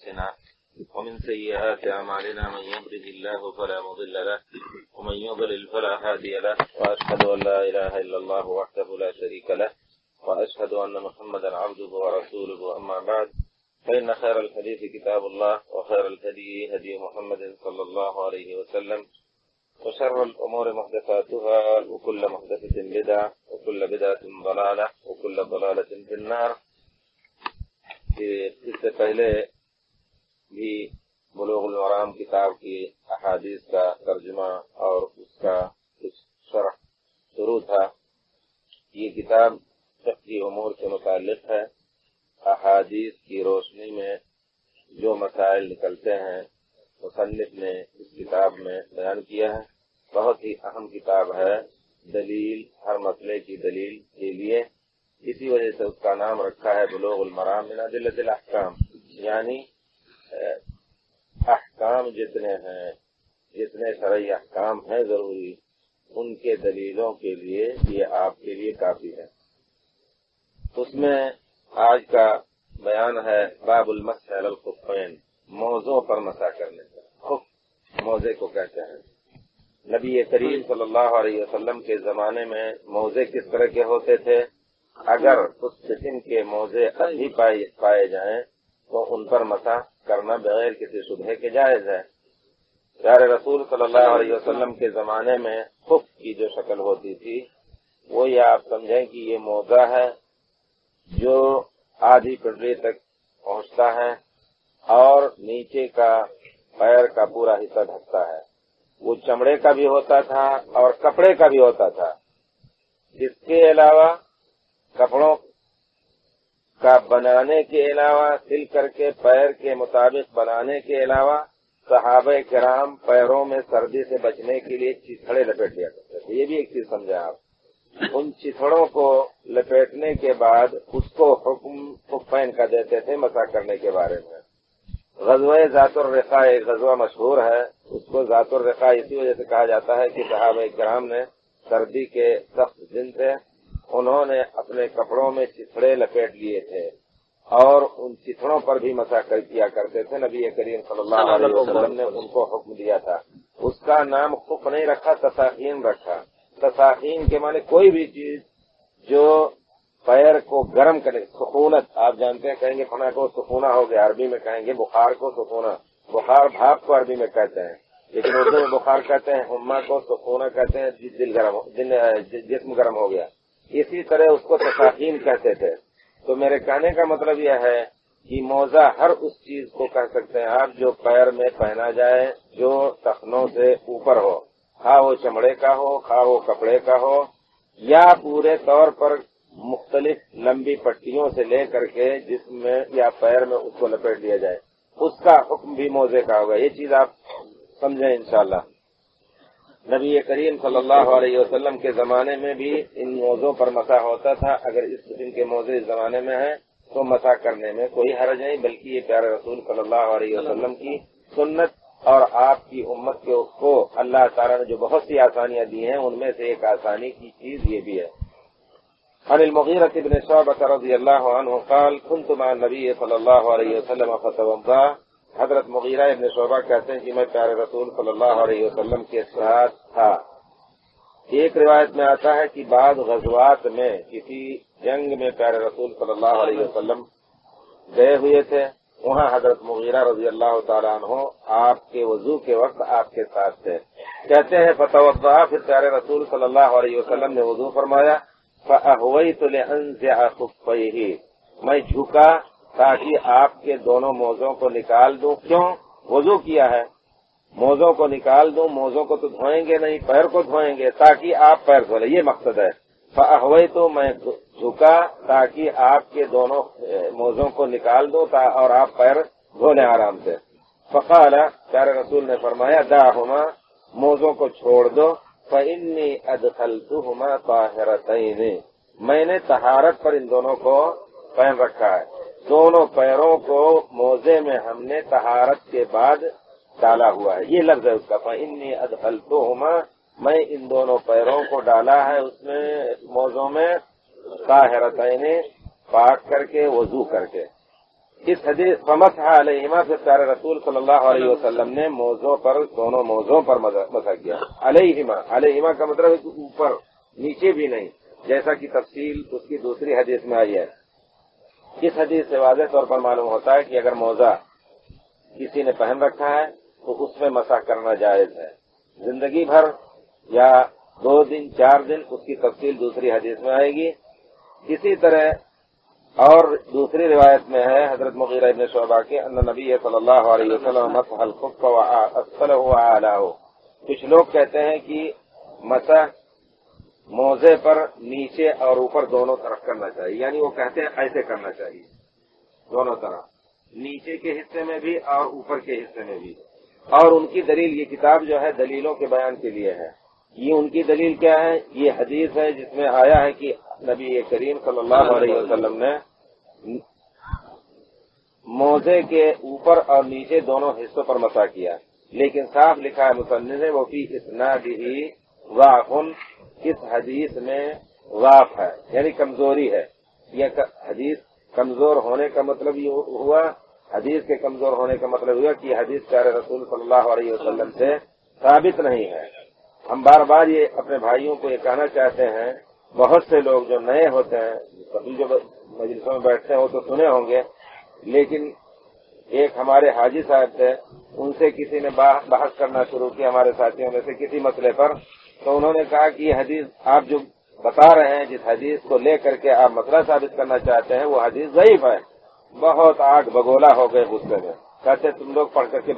أنفسنا ومن سيئات أعمالنا من يهده الله فلا مضل له ومن يضلل فلا هادي له وأشهد أن لا إله إلا الله وحده لا شريك له وأشهد أن محمدا عبده ورسوله. أما بعد فإن خير الحديث كتاب الله وخير الهدي هدي محمد صلى الله عليه وسلم وشر الأمور محدثاتها وكل محدثة بدعة وكل بدعة ضلالة وكل ضلالة في النار. اس سے پہلے بھی بلوغ المرام کتاب کی احادیث کا ترجمہ اور اس کا کچھ شرح شروع تھا. یہ کتاب فقہی امور سے متعلق ہے. احادیث کی روشنی میں جو مسائل نکلتے ہیں مصنف نے اس کتاب میں بیان کیا ہے. بہت ہی اہم کتاب ہے دلیل، ہر مسئلے کی دلیل کے لیے. اسی وجہ سے اس کا نام رکھا ہے بلوغ المرام من ادلۃ الاحکام، یعنی احکام جتنے شرعی احکام ہیں ضروری، ان کے دلیلوں کے لیے یہ آپ کے لیے کافی ہے. اس میں آج کا بیان ہے باب المسح علی الخفین، موزوں پر مسح کرنے کا. خف موزے کو کہتے ہیں. نبی کریم صلی اللہ علیہ وسلم کے زمانے میں موزے کس طرح کے ہوتے تھے؟ اگر اس قسم کے موزے ابھی پائے جائیں تو ان پر مسح کرنا بغیر کسی شبہے کے جائز ہے. پیارے رسول صلی اللہ علیہ وسلم کے زمانے میں خف کی جو شکل ہوتی تھی وہ یہ آپ سمجھیں کہ یہ موزہ ہے جو آدھی پنڈلی تک پہنچتا ہے اور نیچے کا پیر کا پورا حصہ ڈھکتا ہے. وہ چمڑے کا بھی ہوتا تھا اور کپڑے کا بھی ہوتا تھا. اس کے علاوہ کپڑوں کا بنانے کے علاوہ، سل کر کے پیر کے مطابق بنانے کے علاوہ صحابہ کرام پیروں میں سردی سے بچنے کے لیے چتھڑے لپیٹ لیا کرتے تھے. یہ بھی ایک چیز سمجھیں آپ. ان چتھڑوں کو لپیٹنے کے بعد اس کو حکم خفین کا دیتے تھے مسح کرنے کے بارے میں. غزوہ ذات الرقاء ایک غزوہ مشہور ہے. اس کو ذات الرقاء اسی وجہ سے کہا جاتا ہے کہ صحابہ کرام نے سردی کے سخت دن تھے، انہوں نے اپنے کپڑوں میں چتھڑے لپیٹ لیے تھے اور ان چتھڑوں پر بھی مسح کیا کرتے تھے. نبی کریم صلی اللہ علیہ وسلم نے ان کو حکم دیا تھا. اس کا نام خف نہیں رکھا، تساخین رکھا. تساخین کے معنی کوئی بھی چیز جو پیر کو گرم کرے. سخونت آپ جانتے ہیں، کہیں گے فنا کو سخونہ ہو گیا، عربی میں کہیں گے بخار کو سخونہ. بخار بھاپ کو عربی میں کہتے ہیں، لیکن اردو میں بخار کہتے ہیں. ہما کو سخونہ کہتے ہیں، جسم گرم ہو گیا. اسی طرح اس کو تساخین کہتے تھے. تو میرے کہنے کا مطلب یہ ہے کہ موزہ ہر اس چیز کو کہہ سکتے ہیں آپ جو پیر میں پہنا جائے جو ٹخنوں سے اوپر ہو، خواہ وہ چمڑے کا ہو خواہ وہ کپڑے کا ہو، یا پورے طور پر مختلف لمبی پٹیوں سے لے کر کے جسم میں یا پیر میں اس کو لپیٹ دیا جائے، اس کا حکم بھی موزے کا ہوگا. یہ چیز آپ سمجھیں انشاءاللہ. نبی کریم صلی اللہ علیہ وسلم کے زمانے میں بھی ان موزوں پر مسح ہوتا تھا. اگر اس قسم کے موزے اس زمانے میں ہیں تو مسح کرنے میں کوئی حرج نہیں، بلکہ یہ پیارے رسول صلی اللہ علیہ وسلم کی سنت اور آپ کی امت کو اللہ تعالیٰ نے جو بہت سی آسانیاں دی ہیں ان میں سے ایک آسانی کی چیز یہ بھی ہے. عن المغیرة بن شعبة رضی اللہ عنہ قال كنت مع النبی صلی اللہ علیہ وسلم فتوضأ. حضرت مغیرہ ابن شعبہ کہتے ہیں کہ میں پیارے رسول صلی اللہ علیہ وسلم کے ساتھ تھا. ایک روایت میں آتا ہے کہ بعض غزوات میں کسی جنگ میں پیارے رسول صلی اللہ علیہ وسلم گئے ہوئے تھے، وہاں حضرت مغیرہ رضی اللہ تعالیٰ عنہ آپ کے وضو کے وقت آپ کے ساتھ تھے. کہتے ہیں فتوضأ، پھر پیارے رسول صلی اللہ علیہ وسلم نے وضو فرمایا. فأهويت لأنزع خفيه، میں جھکا تاکہ آپ کے دونوں موزوں کو نکال دوں. کیوں؟ وضو کیا ہے، موزوں کو نکال دوں. موزوں کو تو دھوئیں گے نہیں، پیر کو دھوئیں گے تاکہ آپ پیر دھو لیں، یہ مقصد ہے. فأهويت، میں جھکا تاکہ آپ کے دونوں موزوں کو نکال دوں اور آپ پیر دھو لیں آرام سے. فقال، پیارے رسول نے فرمایا دعهما، موزوں کو چھوڑ دو. فإني أدخلتهما طاهرتين، میں نے طہارت پر ان دونوں کو پہن رکھا ہے. دونوں پیروں کو موزے میں ہم نے طہارت کے بعد ڈالا ہوا ہے. یہ لفظ ہے اس کا. فإني أدخلتهما، میں ان دونوں پیروں کو ڈالا ہے اس میں موزوں میں طاہرتين، پاک کر کے وضو کر کے. اس حدیث فمسح علیہما سے پیارے رسول صلی اللہ علیہ وسلم نے موضوع پر دونوں موضوع پر مسح کیا. علیہما کا مطلب ہے کہ اوپر نیچے بھی نہیں، جیسا کہ تفصیل اس کی دوسری حدیث میں آئی ہے. اس حدیث سے واضح طور پر معلوم ہوتا ہے کہ اگر موزہ کسی نے پہن رکھا ہے تو اس میں مسح کرنا جائز ہے. زندگی بھر یا 2 دن 4 دن اس کی تفصیل دوسری حدیث میں آئے گی. اسی طرح اور دوسری روایت میں ہے حضرت مغیرہ ابن شعبہ کے ان نبی صلی اللہ علیہ وسلم مسح الخف واسفلہ واعلاہ. کچھ لوگ کہتے ہیں کہ مسح موزے پر نیچے اور اوپر دونوں طرف کرنا چاہیے، یعنی وہ کہتے ہیں ایسے کرنا چاہیے دونوں طرف، نیچے کے حصے میں بھی اور اوپر کے حصے میں بھی. اور ان کی دلیل، یہ کتاب جو ہے دلیلوں کے بیان کے لیے ہے. یہ ان کی دلیل کیا ہے؟ یہ حدیث ہے جس میں آیا ہے کہ نبی کریم صلی اللہ علیہ وسلم نے موزے کے اوپر اور نیچے دونوں حصوں پر مسح کیا. لیکن صاف لکھا ہے مصنف نے وہ فی اسنادہ ضعف، اس حدیث میں ضعف ہے یعنی کمزوری ہے. یہ حدیث کمزور ہونے کا مطلب یہ ہوا، حدیث کے کمزور ہونے کا مطلب ہوا کہ یہ حدیث پیارے رسول صلی اللہ علیہ وسلم سے ثابت نہیں ہے. ہم بار بار یہ اپنے بھائیوں کو یہ کہنا چاہتے ہیں، بہت سے لوگ جو نئے ہوتے ہیں جو مجلسوں میں بیٹھتے ہیں وہ تو سنے ہوں گے، لیکن ایک ہمارے حاجی صاحب تھے، ان سے کسی نے بحث کرنا شروع کیا ہمارے ساتھیوں میں سے کسی مسئلے پر، تو انہوں نے کہا کہ یہ حدیث آپ جو بتا رہے ہیں، جس حدیث کو لے کر کے آپ مسئلہ ثابت کرنا چاہتے ہیں وہ حدیث ضعیف ہے. بہت آگ بگولا ہو گئے غصے میں، کہتے تم لوگ پڑھ کر کے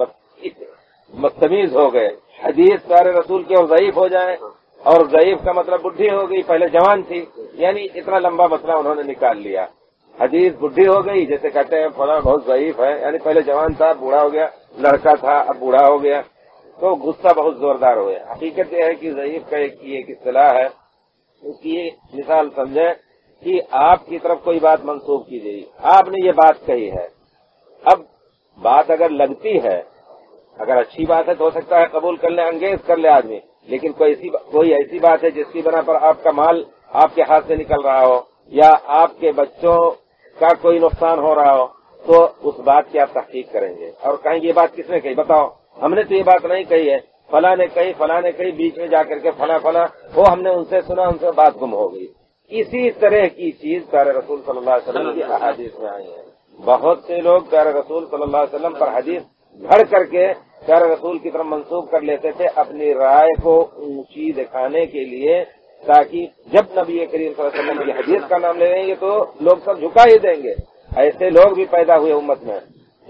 بدتمیز ہو گئے. حدیث پیارے رسول کی اور ضعیف ہو جائے، اور ضعیف کا مطلب بڈھی ہو گئی، پہلے جوان تھی، یعنی اتنا لمبا مسئلہ انہوں نے نکال لیا. حدیث بڈھی ہو گئی، جیسے کہتے ہیں فلاں بہت ضعیف ہے، یعنی پہلے جوان تھا بوڑھا ہو گیا، لڑکا تھا اب بوڑھا ہو گیا، تو غصہ بہت زوردار ہو گیا. حقیقت یہ ہے کہ ضعیف کا ایک اصطلاح ہے، اس کی مثال سمجھیں کہ آپ کی طرف کوئی بات منسوب کی گئی، آپ نے یہ بات کہی ہے. اب بات اگر لگتی ہے، اگر اچھی بات ہے تو ہو سکتا ہے قبول کر لیں، انگیز کر لے آدمی، لیکن کوئی ایسی بات ہے جس کی بنا پر آپ کا مال آپ کے ہاتھ سے نکل رہا ہو یا آپ کے بچوں کا کوئی نقصان ہو رہا ہو، تو اس بات کی آپ تحقیق کریں گے اور کہیں یہ بات کس نے کہی، بتاؤ ہم نے تو یہ بات نہیں کہی ہے، فلاں نے کہی، بیچ میں جا کر کے فلاں وہ ہم نے ان سے سنا، ان سے بات گم ہو گئی. اسی طرح کی چیز پیارے رسول صلی اللہ علیہ وسلم کی احادیث میں آئی ہے. بہت سے لوگ پیارے رسول صلی اللہ علیہ وسلم پر حدیث گھڑ کر کے پیارے رسول کی طرف منسوب کر لیتے تھے اپنی رائے کو اونچی دکھانے کے لیے، تاکہ جب نبی کریم صلی اللہ علیہ وسلم کی حدیث کا نام لے لیں گے تو لوگ سب جھکا ہی دیں گے. ایسے لوگ بھی پیدا ہوئے امت میں.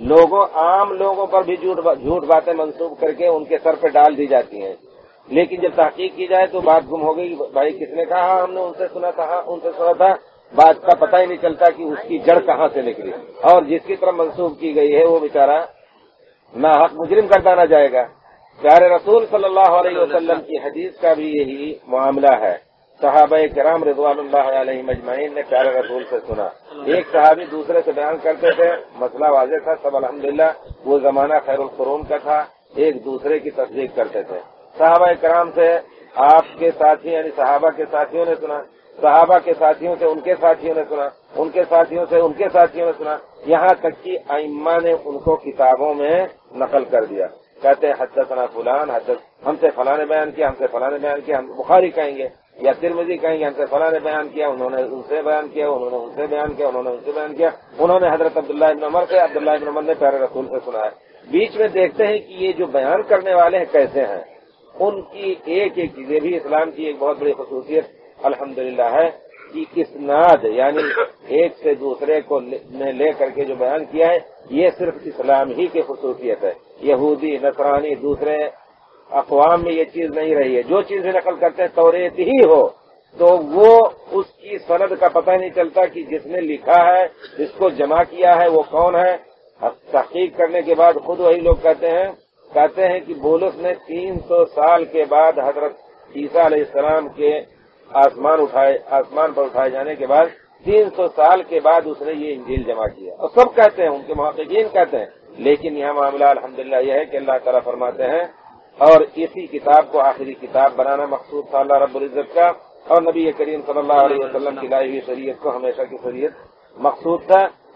عام لوگوں پر بھی جھوٹ باتیں منسوب کر کے ان کے سر پہ ڈال دی جاتی ہیں، لیکن جب تحقیق کی جائے تو بات گم ہو گئی. بھائی کس نے کہا؟ ہم نے ان سے سنا تھا، بات کا پتہ ہی نہیں چلتا کہ اس کی جڑ کہاں سے نکلی، اور جس کی طرف منسوب کی گئی ہے وہ بیچارہ ناحق مجرم گردانا جائے گا. پیارے رسول صلی اللہ علیہ وسلم کی حدیث کا بھی یہی معاملہ ہے. صحابہ کرام رضوان اللہ علیہم اجمعین نے پیارے رسول سے سنا. ایک صحابی دوسرے سے بیان کرتے تھے، مسئلہ واضح تھا، سب الحمدللہ وہ زمانہ خیر القرون کا تھا، ایک دوسرے کی تصدیق کرتے تھے. صحابہ کرام سے آپ کے ساتھی یعنی صحابہ کے ساتھیوں نے سنا، صحابہ کے ساتھیوں سے ان کے ساتھیوں نے سنا، ان کے ساتھیوں سے ان کے ساتھیوں نے سنا، یہاں تک کہ ائمہ نے ان کو کتابوں میں نقل کر دیا. کہتے ہیں حدثنا فلان ہم سے فلاں نے بیان کیا، ہم سے فلاں نے بیان کیا. ہم بخاری کہیں گے یا ترمذی کہیں گے ہم سے فلاں نے بیان کیا، انہوں نے ان سے بیان کیا، انہوں نے ان سے بیان کیا، انہوں نے ان سے بیان کیا، انہوں نے حضرت عبداللہ ابن عمر سے، عبداللہ ابن عمر نے پیارے رسول سے سنا ہے. بیچ میں دیکھتے ہیں کہ یہ جو بیان کرنے والے ہیں کیسے ہیں. ان کی ایک چیزیں بھی اسلام کی ایک بہت بڑی خصوصیت الحمدللہ ہے کہ اسناد یعنی ایک سے دوسرے کو لے کر کے جو بیان کیا ہے یہ صرف اسلام ہی کی خصوصیت ہے. یہودی نصرانی دوسرے اقوام میں یہ چیز نہیں رہی ہے. جو چیزیں نقل کرتے ہیں توریت ہی ہو تو وہ اس کی سند کا پتہ نہیں چلتا کہ جس نے لکھا ہے جس کو جمع کیا ہے وہ کون ہے. تحقیق کرنے کے بعد خود وہی لوگ کہتے ہیں کہ بولس نے 300 سال کے بعد حضرت عیسیٰ علیہ السلام کے آسمان پر اٹھائے جانے کے بعد 300 سال کے بعد اس نے یہ انجیل جمع کیا. اور سب کہتے ہیں، ان کے محققین کہتے ہیں، لیکن یہاں معاملہ الحمدللہ یہ ہے کہ اللہ تعالیٰ فرماتے ہیں اور اسی کتاب کو آخری کتاب بنانا مقصود تھا اللہ رب العزت کا، اور نبی کریم صلی اللہ علیہ وسلم کی لائی ہوئی شریعت کو ہمیشہ کی شریعت مقصود تھا.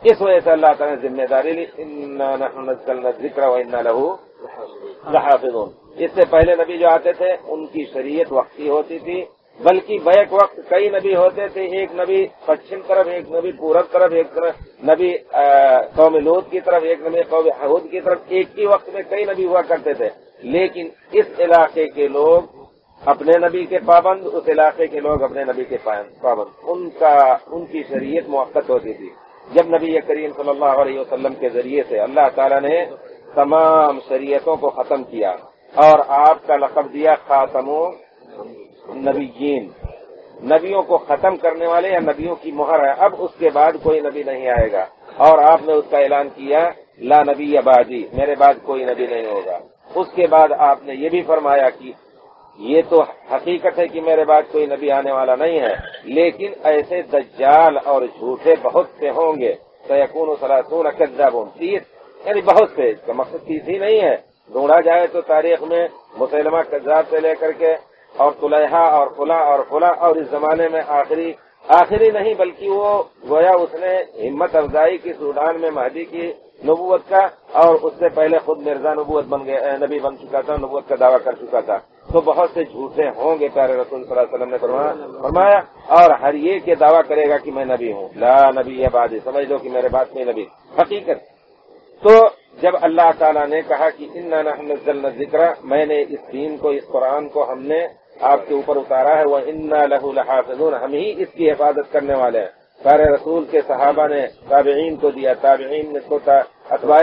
اس وجہ سے اللہ تعالیٰ نے ذمہ داری لی، انا نحن نزلنا الذکر وانا لہ لحافظون۔ اس سے پہلے نبی جو آتے تھے ان کی شریعت وقتی ہوتی تھی، بلکہ بیک وقت کئی نبی ہوتے تھے، ایک نبی پچھم طرف، ایک نبی پورب طرف، ایک نبی قوم لوط کی طرف، ایک نبی قوم ہود کی طرف، ایک ہی وقت میں کئی نبی ہوا کرتے تھے۔ لیکن اس علاقے کے لوگ اپنے نبی کے پابند، اس علاقے کے لوگ اپنے نبی کے پابند، ان کی شریعت موقت ہوتی تھی۔ جب نبی کریم صلی اللہ علیہ وسلم کے ذریعے سے اللہ تعالیٰ نے تمام شریعتوں کو ختم کیا اور آپ کا لقب دیا خاتم نبیین، نبیوں کو ختم کرنے والے یا نبیوں کی مہر ہے، اب اس کے بعد کوئی نبی نہیں آئے گا، اور آپ نے اس کا اعلان کیا لا نبی بعدی، میرے بعد کوئی نبی نہیں ہوگا۔ اس کے بعد آپ نے یہ بھی فرمایا کہ یہ تو حقیقت ہے کہ میرے بعد کوئی نبی آنے والا نہیں ہے، لیکن ایسے دجال اور جھوٹے بہت سے ہوں گے، سیکون ثلاثون کذابون، 30 یعنی بہت سے، اس کا مقصد 30 ہی نہیں ہے، ڈھونڈا جائے تو تاریخ میں مسلمہ کذاب سے لے کر کے اور طلحہ اور فلاں اور اس زمانے میں آخری نہیں بلکہ وہ گویا اس نے ہمت افزائی کی سوڈان میں مہدی کی نبوت کا، اور اس سے پہلے خود مرزا نبوت بن گیا، نبی بن چکا تھا، نبوت کا دعویٰ کر چکا تھا۔ تو بہت سے جھوٹے ہوں گے، پیارے رسول صلی اللہ علیہ وسلم نے فرمایا، اور ہر ایک یہ دعویٰ کرے گا کہ میں نبی ہوں، لا نبی بعدی، سمجھ لو کہ میرے بعد میں نبی حقیقت۔ تو جب اللہ تعالیٰ نے کہا کہ انا نحن نزلنا الذکر، میں نے اس دین کو، اس قرآن کو ہم نے آپ کے اوپر اتارا ہے، وَإِنَّا لَهُ لَحَافِظُونَ، ہم ہی اس کی حفاظت کرنے والے ہیں۔ سارے رسول کے صحابہ نے تابعین کو دیا، تابعین نے اتباع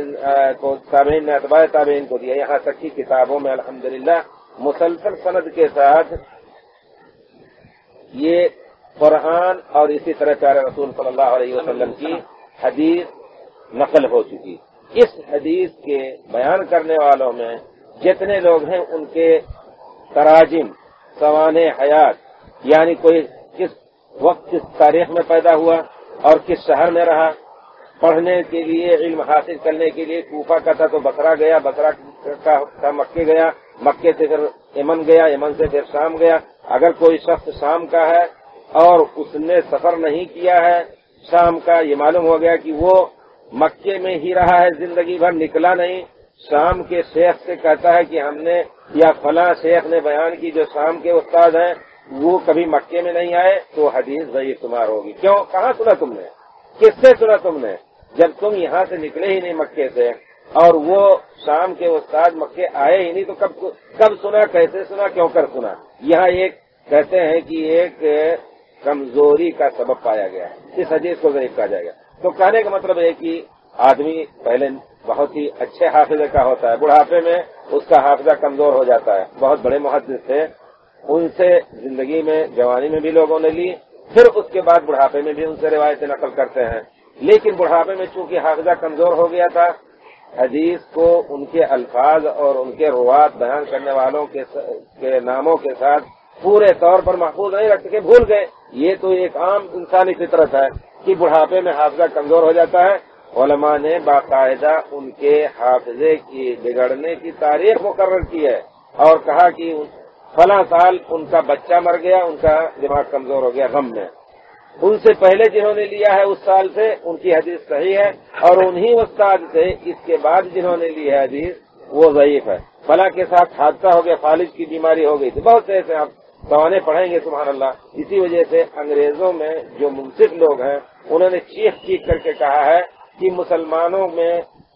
تابعین کو دیا، یہاں تک کی کتابوں میں الحمدللہ مسلسل سند کے ساتھ یہ قرآن اور اسی طرح پیارے رسول صلی اللہ علیہ وسلم کی حدیث نقل ہو چکی۔ اس حدیث کے بیان کرنے والوں میں جتنے لوگ ہیں ان کے تراجم، سوانح حیات، یعنی کوئی کس وقت کس تاریخ میں پیدا ہوا اور کس شہر میں رہا، پڑھنے کے لیے، علم حاصل کرنے کے لیے کوفہ کا تھا تو بصرہ گیا، بصرہ کا مکے گیا، مکے سے پھر یمن گیا، یمن سے پھر شام گیا۔ اگر کوئی شخص شام کا ہے اور اس نے سفر نہیں کیا ہے شام کا، یہ معلوم ہو گیا کہ وہ مکے میں ہی رہا ہے زندگی بھر، نکلا نہیں، شام کے شیخ سے کہتا ہے کہ ہم نے یا فلاں شیخ نے بیان کی جو شام کے استاد ہیں وہ کبھی مکے میں نہیں آئے، تو حدیث ضعیف شمار ہوگی۔ کیوں؟ کہاں سنا تم نے؟ کس سے سنا تم نے؟ جب تم یہاں سے نکلے ہی نہیں مکے سے اور وہ شام کے استاد مکے آئے ہی نہیں، تو کب سنا، کیسے سنا، کیوں کر سنا؟ یہاں ایک کہتے ہیں کہ ایک کمزوری کا سبب پایا گیا ہے، اس حدیث کو ضعیف کہا جائے گا۔ تو کہنے کا مطلب ہے کہ آدمی پہلے بہت ہی اچھے حافظے کا ہوتا ہے، بڑھاپے میں اس کا حافظہ کمزور ہو جاتا ہے۔ بہت بڑے محدث تھے، ان سے زندگی میں، جوانی میں بھی لوگوں نے لی، پھر اس کے بعد بڑھاپے میں بھی ان سے روایتیں نقل کرتے ہیں، لیکن بڑھاپے میں چونکہ حافظہ کمزور ہو گیا تھا، حدیث کو ان کے الفاظ اور ان کے روایت بیان کرنے والوں کے ناموں کے ساتھ پورے طور پر محفوظ نہیں رکھ سکے، بھول گئے۔ یہ تو ایک عام انسانی فطرت ہے کہ بڑھاپے میں حافظہ کمزور ہو جاتا ہے۔ علماء نے باقاعدہ ان کے حافظے کی بگڑنے کی تاریخ مقرر کی ہے اور کہا کہ فلاں سال ان کا بچہ مر گیا، ان کا دماغ کمزور ہو گیا غم میں، ان سے پہلے جنہوں نے لیا ہے اس سال سے ان کی حدیث صحیح ہے، اور انہی استاد سے اس کے بعد جنہوں نے لی ہے حدیث وہ ضعیف ہے۔ فلاں کے ساتھ حادثہ ہو گیا، فالج کی بیماری ہو گئی تھی، بہت سے ایسے آپ سوانے پڑھیں گے سبحان اللہ۔ اسی وجہ سے انگریزوں میں جو منصف لوگ ہیں انہوں نے چیخ چیخ کر کے کہا ہے کہ مسلمانوں میں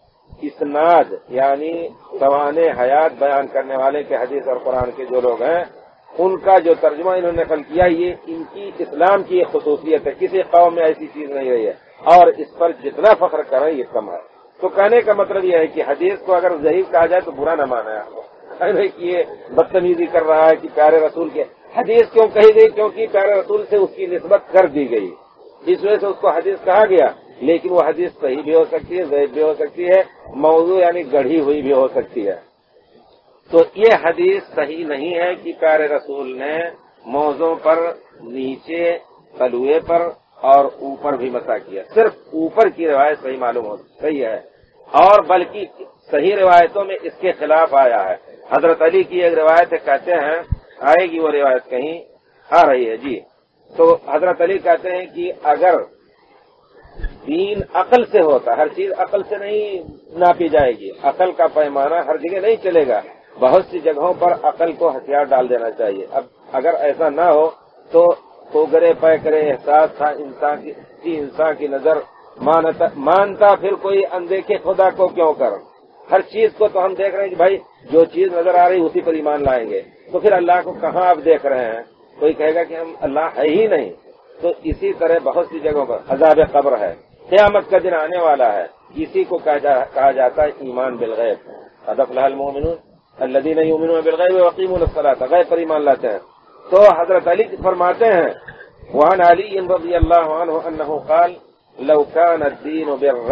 اسناد یعنی سوانح حیات بیان کرنے والے کے حدیث اور قرآن کے جو لوگ ہیں ان کا جو ترجمہ انہوں نے نقل کیا، یہ ان کی اسلام کی ایک خصوصیت ہے، کسی قوم میں ایسی چیز نہیں رہی ہے، اور اس پر جتنا فخر کریں یہ کم ہے۔ تو کہنے کا مطلب یہ ہے کہ حدیث کو اگر ضعیف کہا جائے تو برا نہ مانا ہے کہ یہ بدتمیزی کر رہا ہے کہ پیارے رسول کے حدیث کیوں کہی گئی، کیونکہ پیارے رسول سے اس کی نسبت کر دی گئی، اس وجہ سے اس کو حدیث کہا گیا، لیکن وہ حدیث صحیح بھی ہو سکتی ہے، ضعیف بھی ہو سکتی ہے، موضوع یعنی گڑھی ہوئی بھی ہو سکتی ہے۔ تو یہ حدیث صحیح نہیں ہے کہ پیارے رسول نے موضوع پر نیچے تلوے پر اور اوپر بھی مسح کیا، صرف اوپر کی روایت صحیح معلوم ہو صحیح ہے، اور بلکہ صحیح روایتوں میں اس کے خلاف آیا ہے۔ حضرت علی کی ایک روایت کہتے ہیں، آئے گی وہ روایت کہیں آ رہی ہے جی، تو حضرت علی کہتے ہیں کہ اگر دین عقل سے ہوتا، ہر چیز عقل سے نہیں ناپی جائے گی، عقل کا پیمانہ ہر جگہ نہیں چلے گا، بہت سی جگہوں پر عقل کو ہتھیار ڈال دینا چاہیے۔ اب اگر ایسا نہ ہو تو کوگرے پیکرے احساس تھا انسان کی نظر مانتا پھر کوئی اندیکھے خدا کو کیوں کر، ہر چیز کو تو ہم دیکھ رہے ہیں کہ بھائی جو چیز نظر آ رہی اسی پر ایمان لائیں گے، تو پھر اللہ کو کہاں آپ دیکھ رہے ہیں؟ کوئی کہے گا کہ ہم اللہ ہے ہی نہیں۔ تو اسی طرح بہت سی جگہوں پر عذاب قبر ہے، قیامت کا دن آنے والا ہے، اسی کو کہا جاتا ہے ایمان بالغیب۔ قد افلح المؤمنون الذین یؤمنون بالغیب ویقیمون الصلاۃ، غیب پر ایمان لاتے ہیں۔ تو حضرت علی فرماتے ہیں وعن علی رضی اللہ عنہ انہ قال لو كان الدین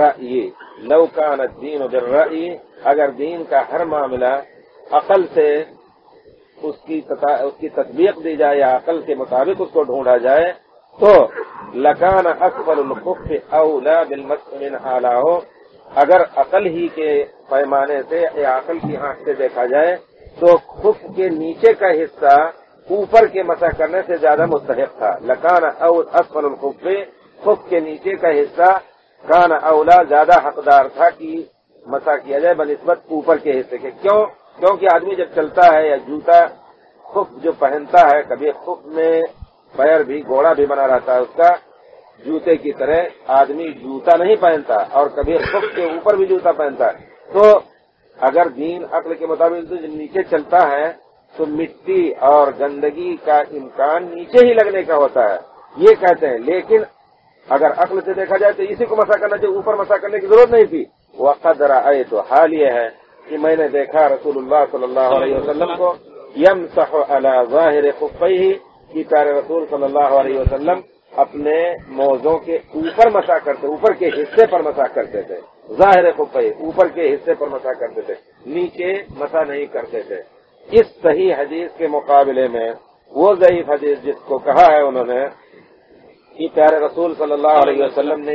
بالرأی، اگر دین کا ہر معاملہ عقل سے اس کی تطبیق دی جائے یا عقل کے مطابق اس کو ڈھونڈا جائے تو لکان اسفل الخف اولا بالمسح من اعلیہ، اگر عقل ہی کے پیمانے سے یا عقل کی آنکھ سے دیکھا جائے تو خف کے نیچے کا حصہ اوپر کے مسح کرنے سے زیادہ مستحق تھا۔ لکان اسفل الخف، خف کے نیچے کا حصہ کان اولا زیادہ حقدار تھا کہ مسح کیا جائے بنسبت اوپر کے حصے کے۔ کیونکہ آدمی جب چلتا ہے یا جوتا خف جو پہنتا ہے، کبھی خف میں پیر بھی گھوڑا بھی بنا رہتا ہے اس کا، جوتے کی طرح آدمی جوتا نہیں پہنتا اور کبھی خف کے اوپر بھی جوتا پہنتا ہے۔ تو اگر دین عقل کے مطابق نیچے چلتا ہے تو مٹی اور گندگی کا امکان نیچے ہی لگنے کا ہوتا ہے، یہ کہتے ہیں۔ لیکن اگر عقل سے دیکھا جائے تو اسی کو مسح کرنا چاہیے، اوپر مسح کرنے کی ضرورت نہیں تھی۔ وقد رأیت، حال یہ ہے کہ میں نے دیکھا رسول اللہ صلی اللہ علیہ وسلم کو یمسح علی ظاہر خفیہ، کہ پیارے رسول صلی اللہ علیہ وسلم اپنے موزوں کے اوپر مسح کرتے، اوپر کے حصے پر مسح کرتے تھے، ظاہر خفیہ اوپر کے حصے پر مسح کرتے تھے، نیچے مسح نہیں کرتے تھے۔ اس صحیح حدیث کے مقابلے میں وہ ضعیف حدیث جس کو کہا ہے انہوں نے کہ پیارے رسول صلی اللہ علیہ وسلم نے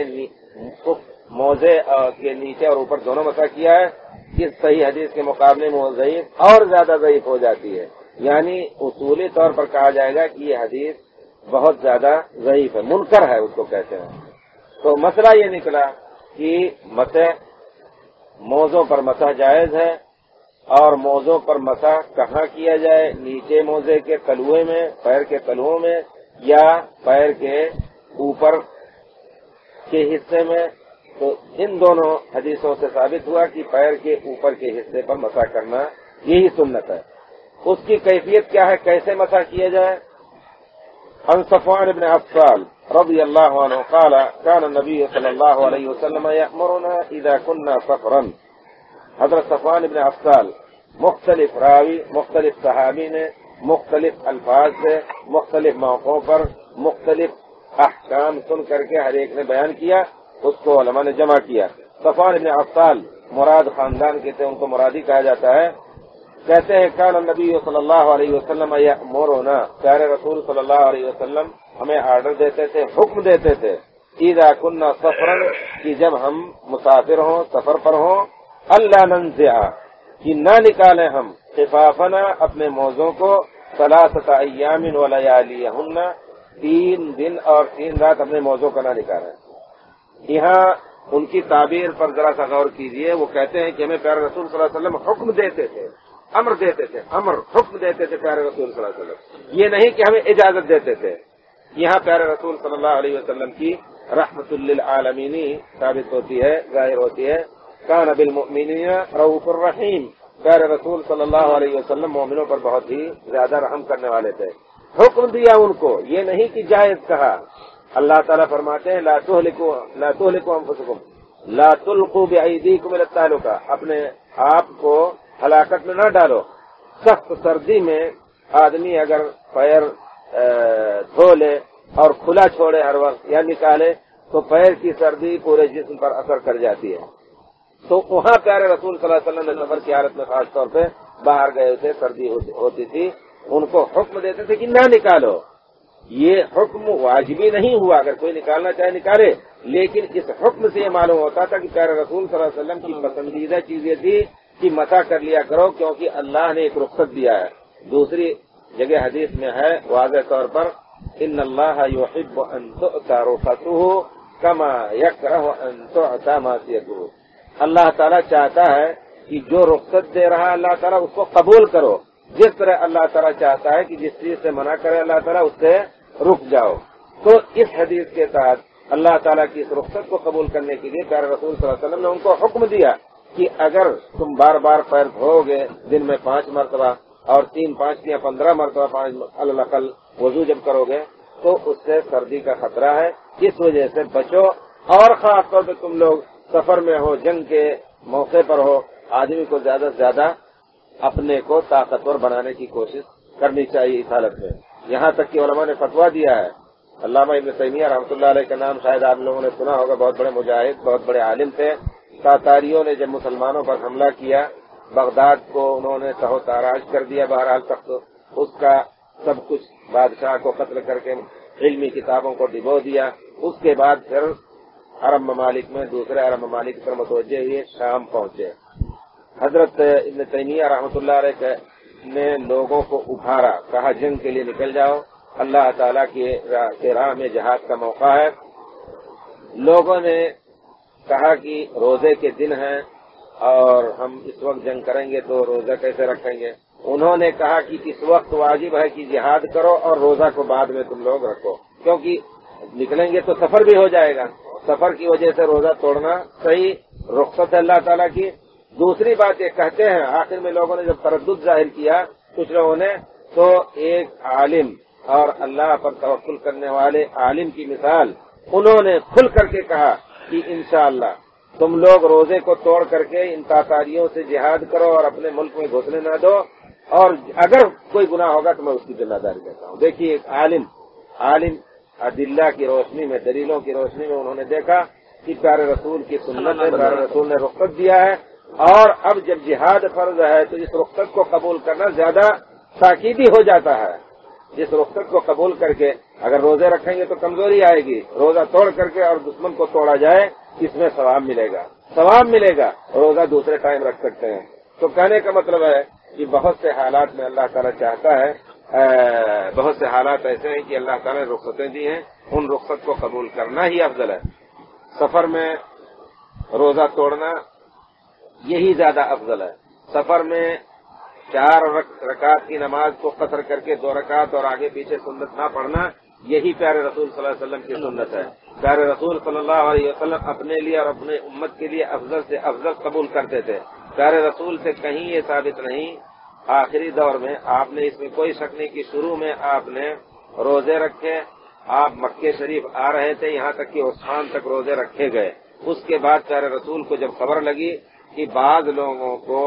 موزے کے نیچے اور اوپر دونوں مسح کیا ہے، اس صحیح حدیث کے مقابلے میں وہ ضعیف اور زیادہ ضعیف ہو جاتی ہے، یعنی اصولی طور پر کہا جائے گا کہ یہ حدیث بہت زیادہ ضعیف ہے، منکر ہے اس کو کہتے ہیں۔ تو مسئلہ یہ نکلا کہ مسح موزوں پر مسح جائز ہے، اور موزوں پر مسح کہاں کیا جائے، نیچے موزے کے تلوے میں، پیر کے تلووں میں، یا پیر کے اوپر کے حصے میں۔ تو ان دونوں حدیثوں سے ثابت ہوا کہ پیر کے اوپر کے حصے پر مسح کرنا یہی سنت ہے۔ اس کی کیفیت کیا ہے، کیسے مسح کیا جائے؟ عن صفوان بن عفال رضی اللہ عنہ قال كان النبي صلی اللہ علیہ وسلم یأمرنا اذا كنا سفرا، حضرت صفوان بن عفال مختلف راوی، مختلف صحابی نے مختلف الفاظ سے مختلف موقعوں پر مختلف احکام سن کر کے ہر ایک نے بیان کیا، اس کو علماء نے جمع کیا۔ صفوان بن عفال مراد خاندان کے تھے، ان کو مرادی کہا جاتا ہے۔ کہتے ہیں کان النبی صلی اللہ علیہ وسلم یأمرنا، پیارے رسول صلی اللہ علیہ وسلم ہمیں آرڈر دیتے تھے، حکم دیتے تھے، اذا كنا سفرا، کہ جب ہم مسافر ہوں، سفر پر ہوں، اللہ ننزع، کہ نہ نکالیں ہم خفافنا، اپنے موزوں کو، ثلاثۃ ایام ولیالیہن، 3 دن اور 3 رات اپنے موزوں کا نہ نکالیں۔ یہاں ان کی تعبیر پر ذرا سا غور کیجئے، وہ کہتے ہیں کہ ہمیں پیارے رسول صلی اللہ علیہ وسلم حکم دیتے تھے، امر دیتے تھے، حکم دیتے تھے پیارے رسول صلی اللہ علیہ وسلم، یہ نہیں کہ ہمیں اجازت دیتے تھے۔ یہاں پیارے رسول صلی اللہ علیہ وسلم کی رحمت للعالمین ثابت ہوتی ہے، ظاہر ہوتی ہے۔ کان بالمؤمنین رؤوف الرحیم، پیارے رسول صلی اللہ علیہ وسلم مومنوں پر بہت ہی زیادہ رحم کرنے والے تھے۔ حکم دیا ان کو، یہ نہیں کہ جائز کہا۔ اللہ تعالیٰ فرماتے ہیں لا تہلکوا انفسکم لا تلقوا بایدیکم الی التہلکہ، اپنے آپ کو ہلاکت میں نہ ڈالو۔ سخت سردی میں آدمی اگر پیر دھو لے اور کھلا چھوڑے ہر وقت یا نکالے تو پیر کی سردی پورے جسم پر اثر کر جاتی ہے۔ تو وہاں پیارے رسول صلی اللہ علیہ وسلم نے سفر کی حالت میں خاص طور پہ باہر گئے تھے، سردی ہوتی تھی، ان کو حکم دیتے تھے کہ نہ نکالو۔ یہ حکم واجبی نہیں ہوا، اگر کوئی نکالنا چاہے نکالے، لیکن اس حکم سے یہ معلوم ہوتا تھا کہ پیارے رسول صلی اللہ علیہ وسلم کی پسندیدہ چیز یہ تھی کہ مسح کر لیا کرو، کیونکہ اللہ نے ایک رخصت دیا ہے۔ دوسری جگہ حدیث میں ہے واضح طور پر ان اللہ یحب ان تؤتی رخصته کما یکرہ ان تعطی معصیتہ، اللہ تعالیٰ چاہتا ہے کہ جو رخصت دے رہا ہے اللہ تعالیٰ اس کو قبول کرو، جس طرح اللہ تعالیٰ چاہتا ہے کہ جس چیز سے منع کرے اللہ تعالیٰ اس سے رک جاؤ۔ تو اس حدیث کے تحت اللہ تعالیٰ کی اس رخصت کو قبول کرنے کے لیے پیارے رسول صلی اللہ علیہ وسلم نے ان کو حکم دیا کہ اگر تم بار بار پیر دھو گے دن میں 5 مرتبہ اور 3 5 یا 15 مرتبہ 5 الاقل وضو جب کرو گے تو اس سے سردی کا خطرہ ہے، اس وجہ سے بچو۔ اور خاص طور پہ تم لوگ سفر میں ہو، جنگ کے موقع پر ہو، آدمی کو زیادہ سے زیادہ اپنے کو طاقتور بنانے کی کوشش کرنی چاہیے اس حالت میں۔ یہاں تک کہ علماء نے فتویٰ دیا ہے، علامہ ابن تیمیہ رحمۃ اللہ علیہ کا نام شاید آپ لوگوں نے سنا ہوگا، بہت بڑے مجاہد، بہت بڑے عالم تھے۔ تاتاریوں نے جب مسلمانوں پر حملہ کیا، بغداد کو انہوں نے تہو تاراج کر دیا، بہرحال تک اس کا سب کچھ بادشاہ کو قتل کر کے علمی کتابوں کو ڈبو دیا۔ اس کے بعد پھر عرب ممالک میں دوسرے عرب ممالک پر متوجہ ہوئے، شام پہنچے۔ حضرت ابن تیمیہ رحمۃ اللہ علیہ نے لوگوں کو ابھارا، کہا جنگ کے لیے نکل جاؤ، اللہ تعالیٰ کی راہ میں جہاد کا موقع ہے۔ لوگوں نے کہا کہ روزے کے دن ہیں اور ہم اس وقت جنگ کریں گے تو روزہ کیسے رکھیں گے؟ انہوں نے کہا کہ اس وقت واجب ہے کہ جہاد کرو اور روزہ کو بعد میں تم لوگ رکھو، کیونکہ نکلیں گے تو سفر بھی ہو جائے گا، سفر کی وجہ سے روزہ توڑنا صحیح رخصت ہے اللہ تعالیٰ کی۔ دوسری بات یہ کہتے ہیں، آخر میں لوگوں نے جب تردد ظاہر کیا کچھ لوگوں نے، تو ایک عالم اور اللہ پر توکل کرنے والے عالم کی مثال انہوں نے کھل کر کے کہا کہ انشاءاللہ تم لوگ روزے کو توڑ کر کے ان تاتاریوں سے جہاد کرو اور اپنے ملک میں گھسنے نہ دو، اور اگر کوئی گناہ ہوگا تو میں اس کی ذمہ داری لیتا ہوں۔ دیکھیے ایک عالم ادلہ کی روشنی میں، دلیلوں کی روشنی میں انہوں نے دیکھا کہ پیارے رسول کی سنت ہے، پیارے رسول نے رخصت دیا ہے، اور اب جب جہاد فرض ہے تو اس رخصت کو قبول کرنا زیادہ تاکیدی ہو جاتا ہے۔ اس رخصت کو قبول کر کے اگر روزے رکھیں گے تو کمزوری آئے گی، روزہ توڑ کر کے اور دشمن کو توڑا جائے اس میں ثواب ملے گا، روزہ دوسرے ٹائم رکھ سکتے ہیں۔ تو کہنے کا مطلب ہے کہ بہت سے حالات میں اللہ تعالیٰ چاہتا ہے، بہت سے حالات ایسے ہیں کہ اللہ تعالیٰ نے رخصتیں دی ہیں، ان رخصت کو قبول کرنا ہی افضل ہے۔ سفر میں روزہ توڑنا یہی زیادہ افضل ہے۔ سفر میں 4 رکعت کی نماز کو قصر کر کے 2 رکعت اور آگے پیچھے سنت نہ پڑھنا، یہی پیارے رسول صلی اللہ علیہ وسلم کی سنت ہے۔ پیارے رسول صلی اللہ علیہ وسلم اپنے لیے اور اپنے امت کے لیے افضل سے افضل قبول کرتے تھے۔ پیارے رسول سے کہیں یہ ثابت نہیں، آخری دور میں آپ نے اس میں کوئی شک نہیں کہ شروع میں آپ نے روزے رکھے، آپ مکے شریف آ رہے تھے، یہاں تک کہ عثمان تک روزے رکھے گئے۔ اس کے بعد پیارے رسول کو جب خبر لگی کہ بعض لوگوں کو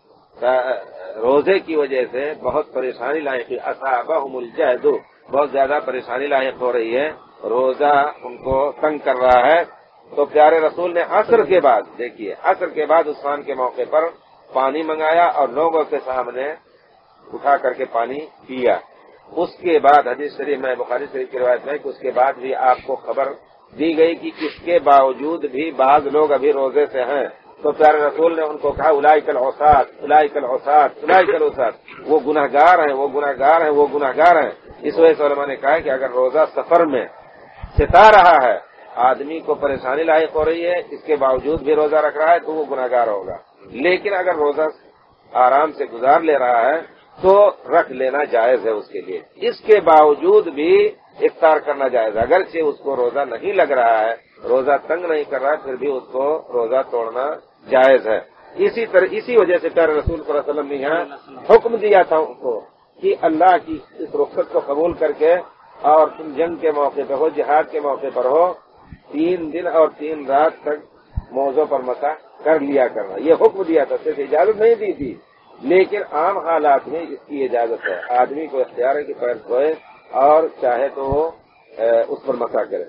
روزے کی وجہ سے بہت پریشانی لاحق ہے، اصابہم الجہد، بہت زیادہ پریشانی لاحق ہو رہی ہے، روزہ ان کو تنگ کر رہا ہے، تو پیارے رسول نے عصر کے بعد، دیکھیے عصر کے بعد عثمان کے موقع پر پانی منگایا اور لوگوں کے سامنے اٹھا کر کے پانی پیا۔ اس کے بعد حدیث شریف میں، بخاری شریف کی روایت میں، کہ اس کے بعد بھی آپ کو خبر دی گئی کہ اس کے باوجود بھی بعض لوگ ابھی روزے سے ہیں، تو پیارے رسول نے ان کو کہا اولئک العصاۃ، اولئک العصاۃ، اولئک العصاۃ، وہ گنہگار ہیں، وہ گنہگار ہیں، وہ گنہگار ہیں۔ اس وجہ سے علماء نے کہا کہ اگر روزہ سفر میں ستا رہا ہے، آدمی کو پریشانی لاحق ہو رہی ہے، اس کے باوجود بھی روزہ رکھ رہا ہے تو وہ گنہگار ہوگا، لیکن اگر روزہ آرام سے گزار لے رہا ہے تو رکھ لینا جائز ہے اس کے لیے، اس کے باوجود بھی افطار کرنا جائز ہے، اگرچہ اس کو روزہ نہیں لگ رہا ہے، روزہ تنگ نہیں کر رہا ہے، پھر بھی اس کو روزہ توڑنا جائز ہے۔ اسی وجہ سے پیارے رسول صلی اللہ علیہ وسلم نے یہاں حکم دیا تھا ان کو کہ اللہ کی اس رخصت کو قبول کر کے، اور تم جنگ کے موقع پہ ہو، جہاد کے موقع پر ہو، 3 دن اور 3 رات تک موضوع پر مسح کر لیا کرنا، یہ حکم دیا تھا، صرف اجازت نہیں دی تھی، لیکن عام حالات میں اس کی اجازت ہے، آدمی کو اختیار ہے کہ پیر دھوئے اور چاہے تو وہ اس پر مسح کرے۔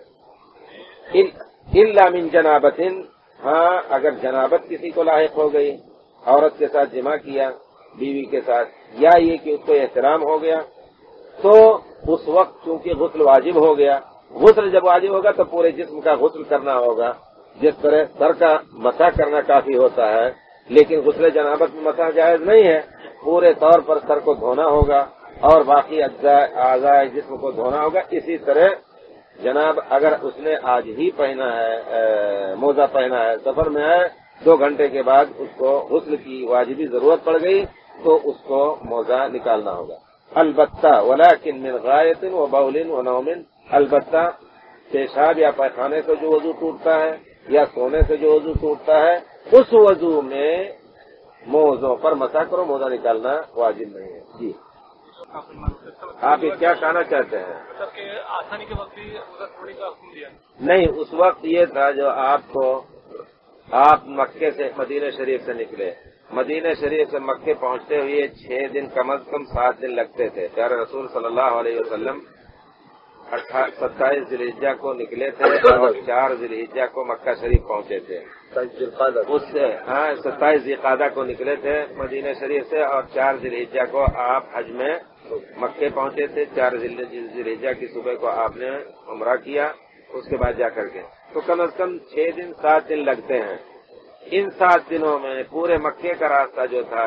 الا من جنابت، ہاں اگر جنابت کسی کو لاحق ہو گئی، عورت کے ساتھ جمع کیا، بیوی کے ساتھ، یا یہ کہ اس کو احترام ہو گیا، تو اس وقت چونکہ غسل واجب ہو گیا، غسل جب واجب ہوگا تو پورے جسم کا غسل کرنا ہوگا، جس طرح سر کا مسح کرنا کافی ہوتا ہے، لیکن غسل جنابت میں مسح جائز نہیں ہے، پورے طور پر سر کو دھونا ہوگا اور باقی اعضاء جسم کو دھونا ہوگا۔ اسی طرح جناب اگر اس نے آج ہی پہنا ہے موزہ پہنا ہے، سفر میں ہے، 2 گھنٹے کے بعد اس کو غسل کی واجبی ضرورت پڑ گئی تو اس کو موزہ نکالنا ہوگا۔ البتہ ولکن من غائط و بول و نوم، البتہ پیشاب یا پیخانے سے جو وضو ٹوٹتا ہے یا سونے سے جو وضو ٹوٹتا ہے، اس وضو میں موزوں پر مسح کرو، موزہ نکالنا واجب نہیں ہے۔ جی آپ یہ کیا کہنا چاہتے ہیں؟ مطلب کہ آسانی کے وقت بھی تھوڑی کا حکم دیا نہیں، اس وقت یہ تھا جو آپ مکے سے مدینہ شریف سے نکلے، مدینہ شریف سے مکے پہنچتے ہوئے 6 دن کم از کم 7 دن لگتے تھے۔ پیارے رسول صلی اللہ علیہ وسلم 27 ذی الحجہ کو نکلے تھے اور 4 ذی الحجہ کو مکہ شریف پہنچے تھے۔ 27 ذی القعدہ کو نکلے تھے مدینہ شریف سے اور 4 ذی الحجہ کو آپ حج میں مکے پہنچے تھے۔ 4 ذی الحجہ کی صبح کو آپ نے عمرہ کیا، اس کے بعد جا کر کے تو کم از کم 6 دن 7 دن لگتے ہیں۔ ان 7 دنوں میں پورے مکے کا راستہ جو تھا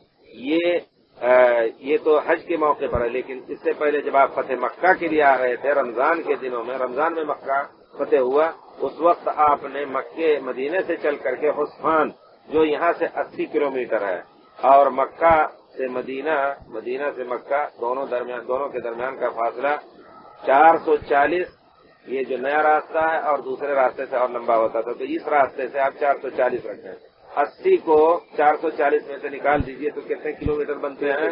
یہ تو حج کے موقع پر ہے، لیکن اس سے پہلے جب آپ فتح مکہ کے لیے آ رہے تھے رمضان کے دنوں میں، رمضان میں مکہ فتح ہوا، اس وقت آپ نے مکے مدینے سے چل کر کے حسفان جو یہاں سے 80 کلومیٹر ہے اور مکہ سے مدینہ سے مکہ دونوں کے درمیان کا فاصلہ 440، یہ جو نیا راستہ ہے اور دوسرے راستے سے اور لمبا ہوتا تھا، تو اس راستے سے آپ 440 رکھیں، 80 کو 440 میں سے نکال دیجئے تو کتنے کلومیٹر بنتے ہیں؟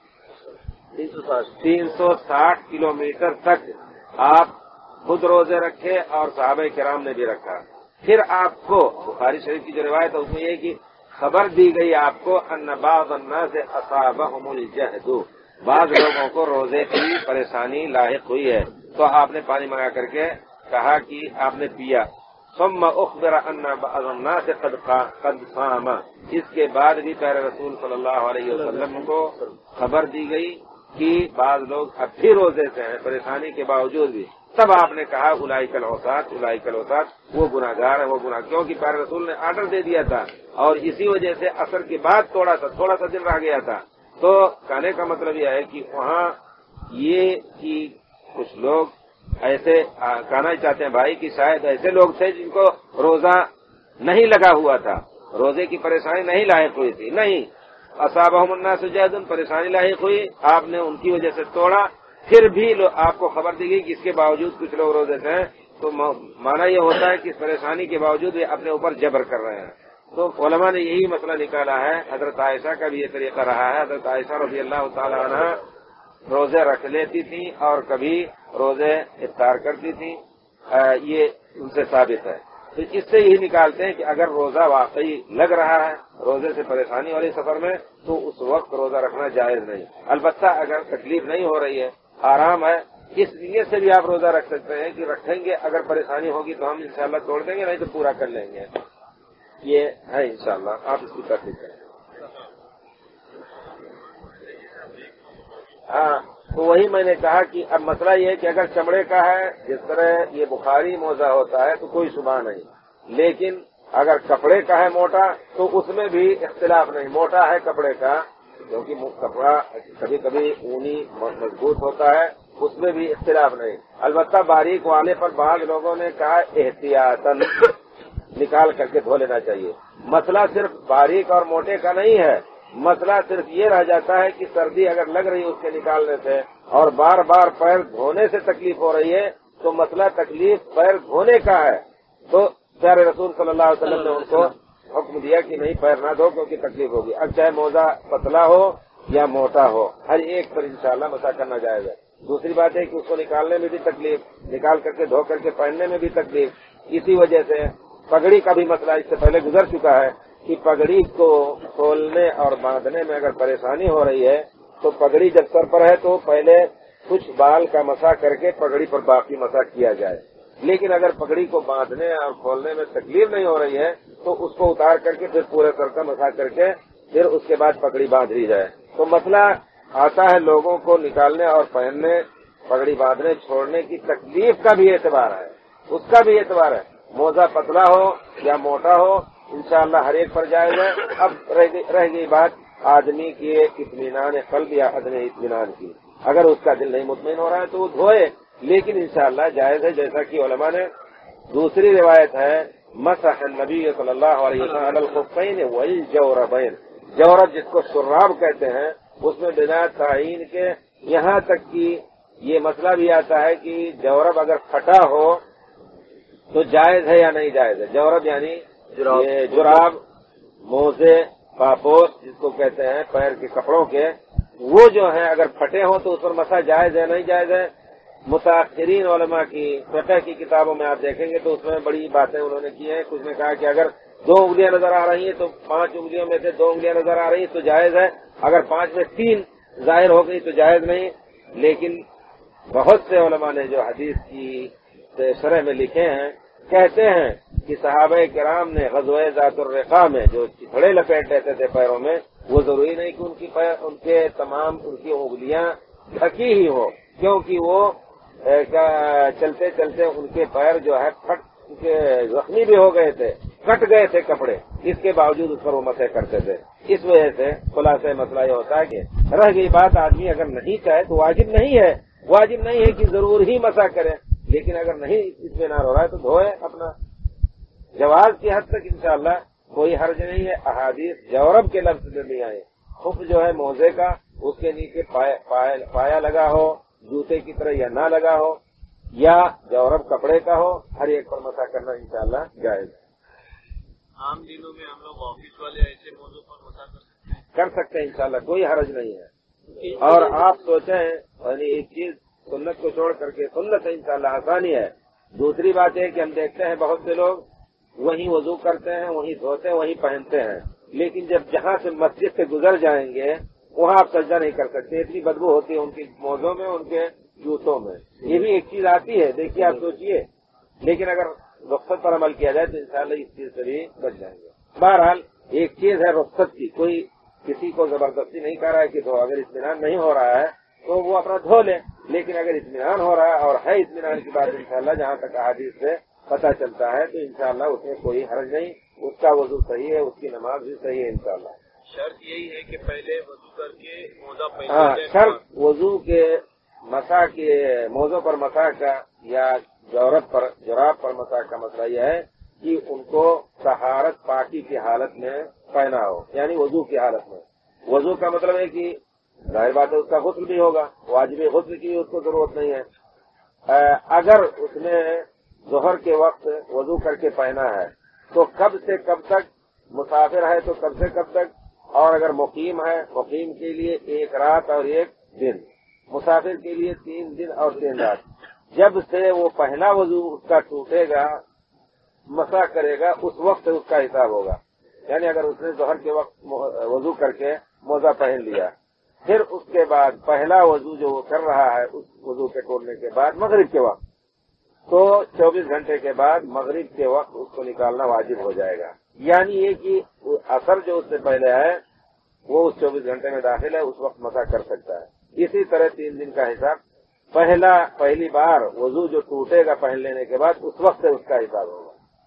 360 کلومیٹر تک آپ خود روزے رکھے اور صحابہ کرام نے بھی رکھا۔ پھر آپ کو بخاری شریف کی جو روایت ہے اس میں یہ کہ خبر دی گئی آپ کو ان بعض الناس اصابهم الجهد، بعض لوگوں کو روزے کی پریشانی لاحق ہوئی ہے، تو آپ نے پانی منگا کر کے کہا کہ آپ نے پیا۔ ثم اخبر ان بعض الناس قد صام، اس کے بعد بھی پیارے رسول صلی اللہ علیہ وسلم کو خبر دی گئی کہ بعض لوگ اب بھی روزے سے ہیں پریشانی کے باوجود بھی، تب آپ نے کہا اولئک العصاة، وہ گناہگار ہیں، وہ گناہ، کیونکہ پیارے رسول نے آرڈر دے دیا تھا اور اسی وجہ سے عصر کے بعد تھوڑا سا دن رہ گیا تھا۔ تو کہنے کا مطلب یہ ہے کہ وہاں یہ کہ کچھ لوگ ایسے کہنا چاہتے ہیں بھائی کہ شاید ایسے لوگ تھے جن کو روزہ نہیں لگا ہوا تھا، روزے کی پریشانی نہیں لاحق ہوئی تھی، نہیں، اصابہم الناس جہد، پریشانی لاحق ہوئی، آپ نے ان کی وجہ سے توڑا، پھر بھی آپ کو خبر دی گئی کہ اس کے باوجود کچھ لوگ روزے سے ہیں، تو معنی یہ ہوتا ہے کہ اس پریشانی کے باوجود یہ اپنے اوپر جبر کر رہے ہیں۔ تو علماء نے یہی مسئلہ نکالا ہے، حضرت عائشہ کا بھی یہ طریقہ رہا ہے، حضرت عائشہ رضی اللہ تعالی عنہ روزے رکھ لیتی تھیں اور کبھی روزے افطار کرتی تھیں، یہ ان سے ثابت ہے۔ تو اس سے یہی نکالتے ہیں کہ اگر روزہ واقعی لگ رہا ہے، روزے سے پریشانی ہو رہی سفر میں، تو اس وقت روزہ رکھنا جائز نہیں، البتہ اگر تکلیف نہیں ہو رہی ہے، آرام ہے، اس نیت سے بھی آپ روزہ رکھ سکتے ہیں کہ رکھیں گے، اگر پریشانی ہوگی تو ہم انشاءاللہ توڑ دیں گے، نہیں تو پورا کر لیں گے، یہ ہے انشاءاللہ، آپ اس کی تصدیق کریں۔ ہاں، تو وہی میں نے کہا کہ اب مسئلہ یہ ہے کہ اگر چمڑے کا ہے، جس طرح یہ بخاری موزہ ہوتا ہے تو کوئی شبہ نہیں، لیکن اگر کپڑے کا ہے موٹا تو اس میں بھی اختلاف نہیں، موٹا ہے کپڑے کا، کیونکہ کپڑا کبھی کبھی اونی مضبوط ہوتا ہے، اس میں بھی اختلاف نہیں، البتہ باریک والے پر بعض لوگوں نے کہا احتیاطاً نکال کر کے دھو لینا چاہیے۔ مسئلہ صرف باریک اور موٹے کا نہیں ہے، مسئلہ صرف یہ رہ جاتا ہے کہ سردی اگر لگ رہی ہے اس کے نکالنے سے اور بار بار پیر دھونے سے تکلیف ہو رہی ہے، تو مسئلہ تکلیف پیر دھونے کا ہے، تو پیارے رسول صلی اللہ علیہ وسلم نے ان کو حکم دیا کہ نہیں، پیر نہ دھو کیونکہ تکلیف ہوگی، اب چاہے موزہ پتلا ہو یا موٹا ہو، ہر ایک پر انشاءاللہ مسح کرنا جائز ہے۔ دوسری بات ہے کہ اس کو نکالنے میں بھی تکلیف، نکال کر کے دھو کر کے پہننے میں بھی تکلیف، اسی وجہ سے پگڑی کا بھی مسئلہ اس سے پہلے گزر چکا ہے کہ پگڑی کو کھولنے اور باندھنے میں اگر پریشانی ہو رہی ہے تو پگڑی جب سر پر ہے تو پہلے کچھ بال کا مسح کر کے پگڑی پر باقی مسح کیا جائے، لیکن اگر پگڑی کو باندھنے اور کھولنے میں تکلیف نہیں ہو رہی ہے تو اس کو اتار کر کے پھر پورے سر کا مسح کر کے پھر اس کے بعد پگڑی باندھ لی جائے۔ تو مسئلہ آتا ہے لوگوں کو نکالنے اور پہننے، پگڑی باندھنے چھوڑنے کی تکلیف کا بھی اعتبار ہے، اس کا بھی اعتبار ہے، موزہ پتلا ہو یا موٹا ہو، انشاءاللہ ہر ایک پر جائز ہے۔ اب رہ گئی بات آدمی کی اطمینان قلب یا عدم اطمینان کی، اگر اس کا دل نہیں مطمئن ہو رہا ہے تو وہ دھوئے، لیکن انشاءاللہ جائز ہے، جیسا کہ علماء نے دوسری روایت ہے مسح النبی صلی اللہ علیہ وسلم علی الخفین والجوربین، جورب جس کو شراب کہتے ہیں، اس میں بنا تعین کے یہاں تک کہ یہ مسئلہ بھی آتا ہے کہ جورب اگر پھٹا ہو تو جائز ہے یا نہیں جائز ہے۔ جورب یعنی جراب، موزے، پاپوس جس کو کہتے ہیں پیر کے کپڑوں کے، وہ جو ہیں اگر پھٹے ہوں تو اس پر مسح جائز ہے نہیں جائز ہے۔ متاخرین علماء کی فقہ کی کتابوں میں آپ دیکھیں گے تو اس میں بڑی باتیں انہوں نے کی ہیں۔ کچھ نے کہا کہ اگر 2 انگلیاں نظر آ رہی ہیں تو 5 انگلیوں میں سے 2 انگلیاں نظر آ رہی ہیں تو جائز ہے، اگر 5 میں 3 ظاہر ہو گئی تو جائز نہیں۔ لیکن بہت سے علماء نے جو حدیث کی شرح میں لکھے ہیں کہتے ہیں کہ صحابہ کرام نے غزوہ ذات الرقاع میں جو چتھڑے لپیٹ لیتے تھے پیروں میں، وہ ضروری نہیں کہ ان کی انگلیاں ڈھکی ہی ہو، کیونکہ وہ چلتے چلتے ان کے پیر جو ہے زخمی بھی ہو گئے تھے، کٹ گئے تھے کپڑے، اس کے باوجود اس پر وہ مسح کرتے تھے۔ اس وجہ سے خلاصہ مسئلہ یہ ہوتا ہے کہ رہ گئی بات آدمی اگر نہیں چاہے تو واجب نہیں ہے کہ ضرور ہی مسح کرے، لیکن اگر نہیں اطمینان ہو رہا ہے تو دھوئے اپنا۔ جواز کی حد تک انشاءاللہ کوئی حرج نہیں ہے۔ احادیث جورب کے لفظ میں بھی آئے، خف جو ہے موزے کا، اس کے نیچے پایا لگا ہو، جوتے کی طرح یا نہ لگا ہو، یا جورب کپڑے کا ہو، ہر ایک پر مسح کرنا انشاءاللہ جائز ہے۔ عام دنوں میں ہم لوگ آفس والے ایسے موضوع پر مسح کر سکتے ہیں انشاءاللہ، کوئی حرج نہیں ہے۔ اور آپ سوچیں یعنی ایک چیز سنت کو چھوڑ کر کے سنت ہے انشاءاللہ، آسانی ہے۔ دوسری بات ہے کہ ہم دیکھتے ہیں بہت سے لوگ وہیں وضو کرتے ہیں، وہیں دھوتے ہیں، وہیں پہنتے ہیں، لیکن جب جہاں سے مسجد سے گزر جائیں گے وہاں آپ سجدہ نہیں کر سکتے، اتنی بدبو ہوتی ہے ان کی موزوں میں، ان کے جوتوں میں۔ یہ بھی ایک چیز آتی ہے، دیکھیے آپ سوچئے، لیکن اگر رخصت پر عمل کیا جائے تو انشاءاللہ اس چیز سے بھی بچ جائیں گے۔ بہرحال ایک چیز ہے رخصت کی، کوئی کسی کو زبردستی نہیں کر رہا ہے کہ اگر اطمینان نہیں ہو رہا ہے تو وہ اپنا دھو لے، لیکن اگر اطمینان ہو رہا ہے اور ہے اطمینان کی بات انشاءاللہ جہاں تک احادیث سے پتہ چلتا ہے تو انشاءاللہ اس میں کوئی حرج نہیں، اس کا وضو صحیح ہے، اس کی نماز بھی صحیح ہے انشاءاللہ۔ شرط یہی ہے کہ پہلے وضو کر کے موزہ پہن ہاں، شرط وضو کے مسح کے موزوں پر مسح کا یا جراب پر مسح کا مسئلہ یہ ہے کہ ان کو طہارت پاکی کی حالت میں پہنا ہو، یعنی وضو کی حالت میں۔ وضو کا مطلب ہے کہ ظاہر بات ہے اس کا غسل بھی ہوگا، واجب غسل کی اس کو ضرورت نہیں ہے۔ اگر اس نے ظہر کے وقت وضو کر کے پہنا ہے تو کب سے کب تک، مسافر ہے تو کب سے کب تک، اور اگر مقیم ہے مقیم کے لیے 1 رات اور 1 دن، مسافر کے لیے 3 دن اور 3 رات۔ جب سے وہ پہلا وضو اس کا ٹوٹے گا، مسح کرے گا، اس وقت اس کا حساب ہوگا۔ یعنی اگر اس نے ظہر کے وقت وضو کر کے موزہ پہن لیا، پھر اس کے بعد پہلا وضو جو وہ کر رہا ہے اس وضو کے ٹوٹنے کے بعد مغرب کے وقت، تو 24 گھنٹے کے بعد مغرب کے وقت اس کو نکالنا واجب ہو جائے گا۔ یعنی یہ کہ اثر جو اس سے پہلے ہے وہ اس 24 گھنٹے میں داخل ہے، اس وقت مسح کر سکتا ہے۔ اسی طرح 3 دن کا حساب، پہلی بار وضو جو ٹوٹے گا پہن لینے کے بعد اس وقت سے اس کا حساب ہوگا۔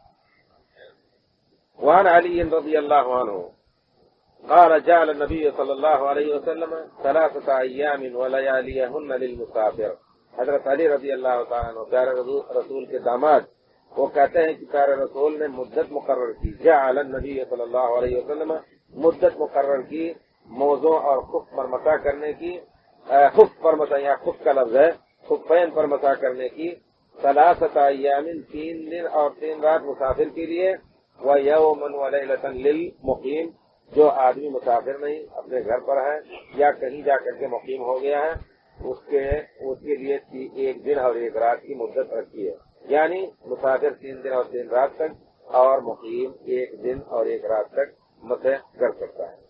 وعن علی رضی اللہ عنہ قال جعل النبی صلی اللہ علیہ وسلم 3 ایام ولیالیہن للمسافر۔ حضرت علی رضی اللہ تعالیٰ عنہ پیارے رسول کے داماد، وہ کہتے ہیں کہ پیارے رسول نے مدت مقرر کی، جعل النبی صلی اللہ علیہ وسلم مدت مقرر کی موزوں اور خف پر مسح کرنے کی، خف پر مسح یا خف کا لفظ ہے، خفین پر مسح کرنے کی، 3 ایام 3 دن اور 3 رات مسافر کے لیے، وَيَوْمًا وَلَيْلَةً لِلْمُقِيمِ جو آدمی مسافر نہیں اپنے گھر پر ہے یا کہیں جا کر کے مقیم ہو گیا ہے اس کے لیے 1 دن اور 1 رات کی مدت رکھی ہے، یعنی مسافر 3 دن اور 3 رات تک اور مقیم 1 دن اور 1 رات تک مسح کر سکتا ہے۔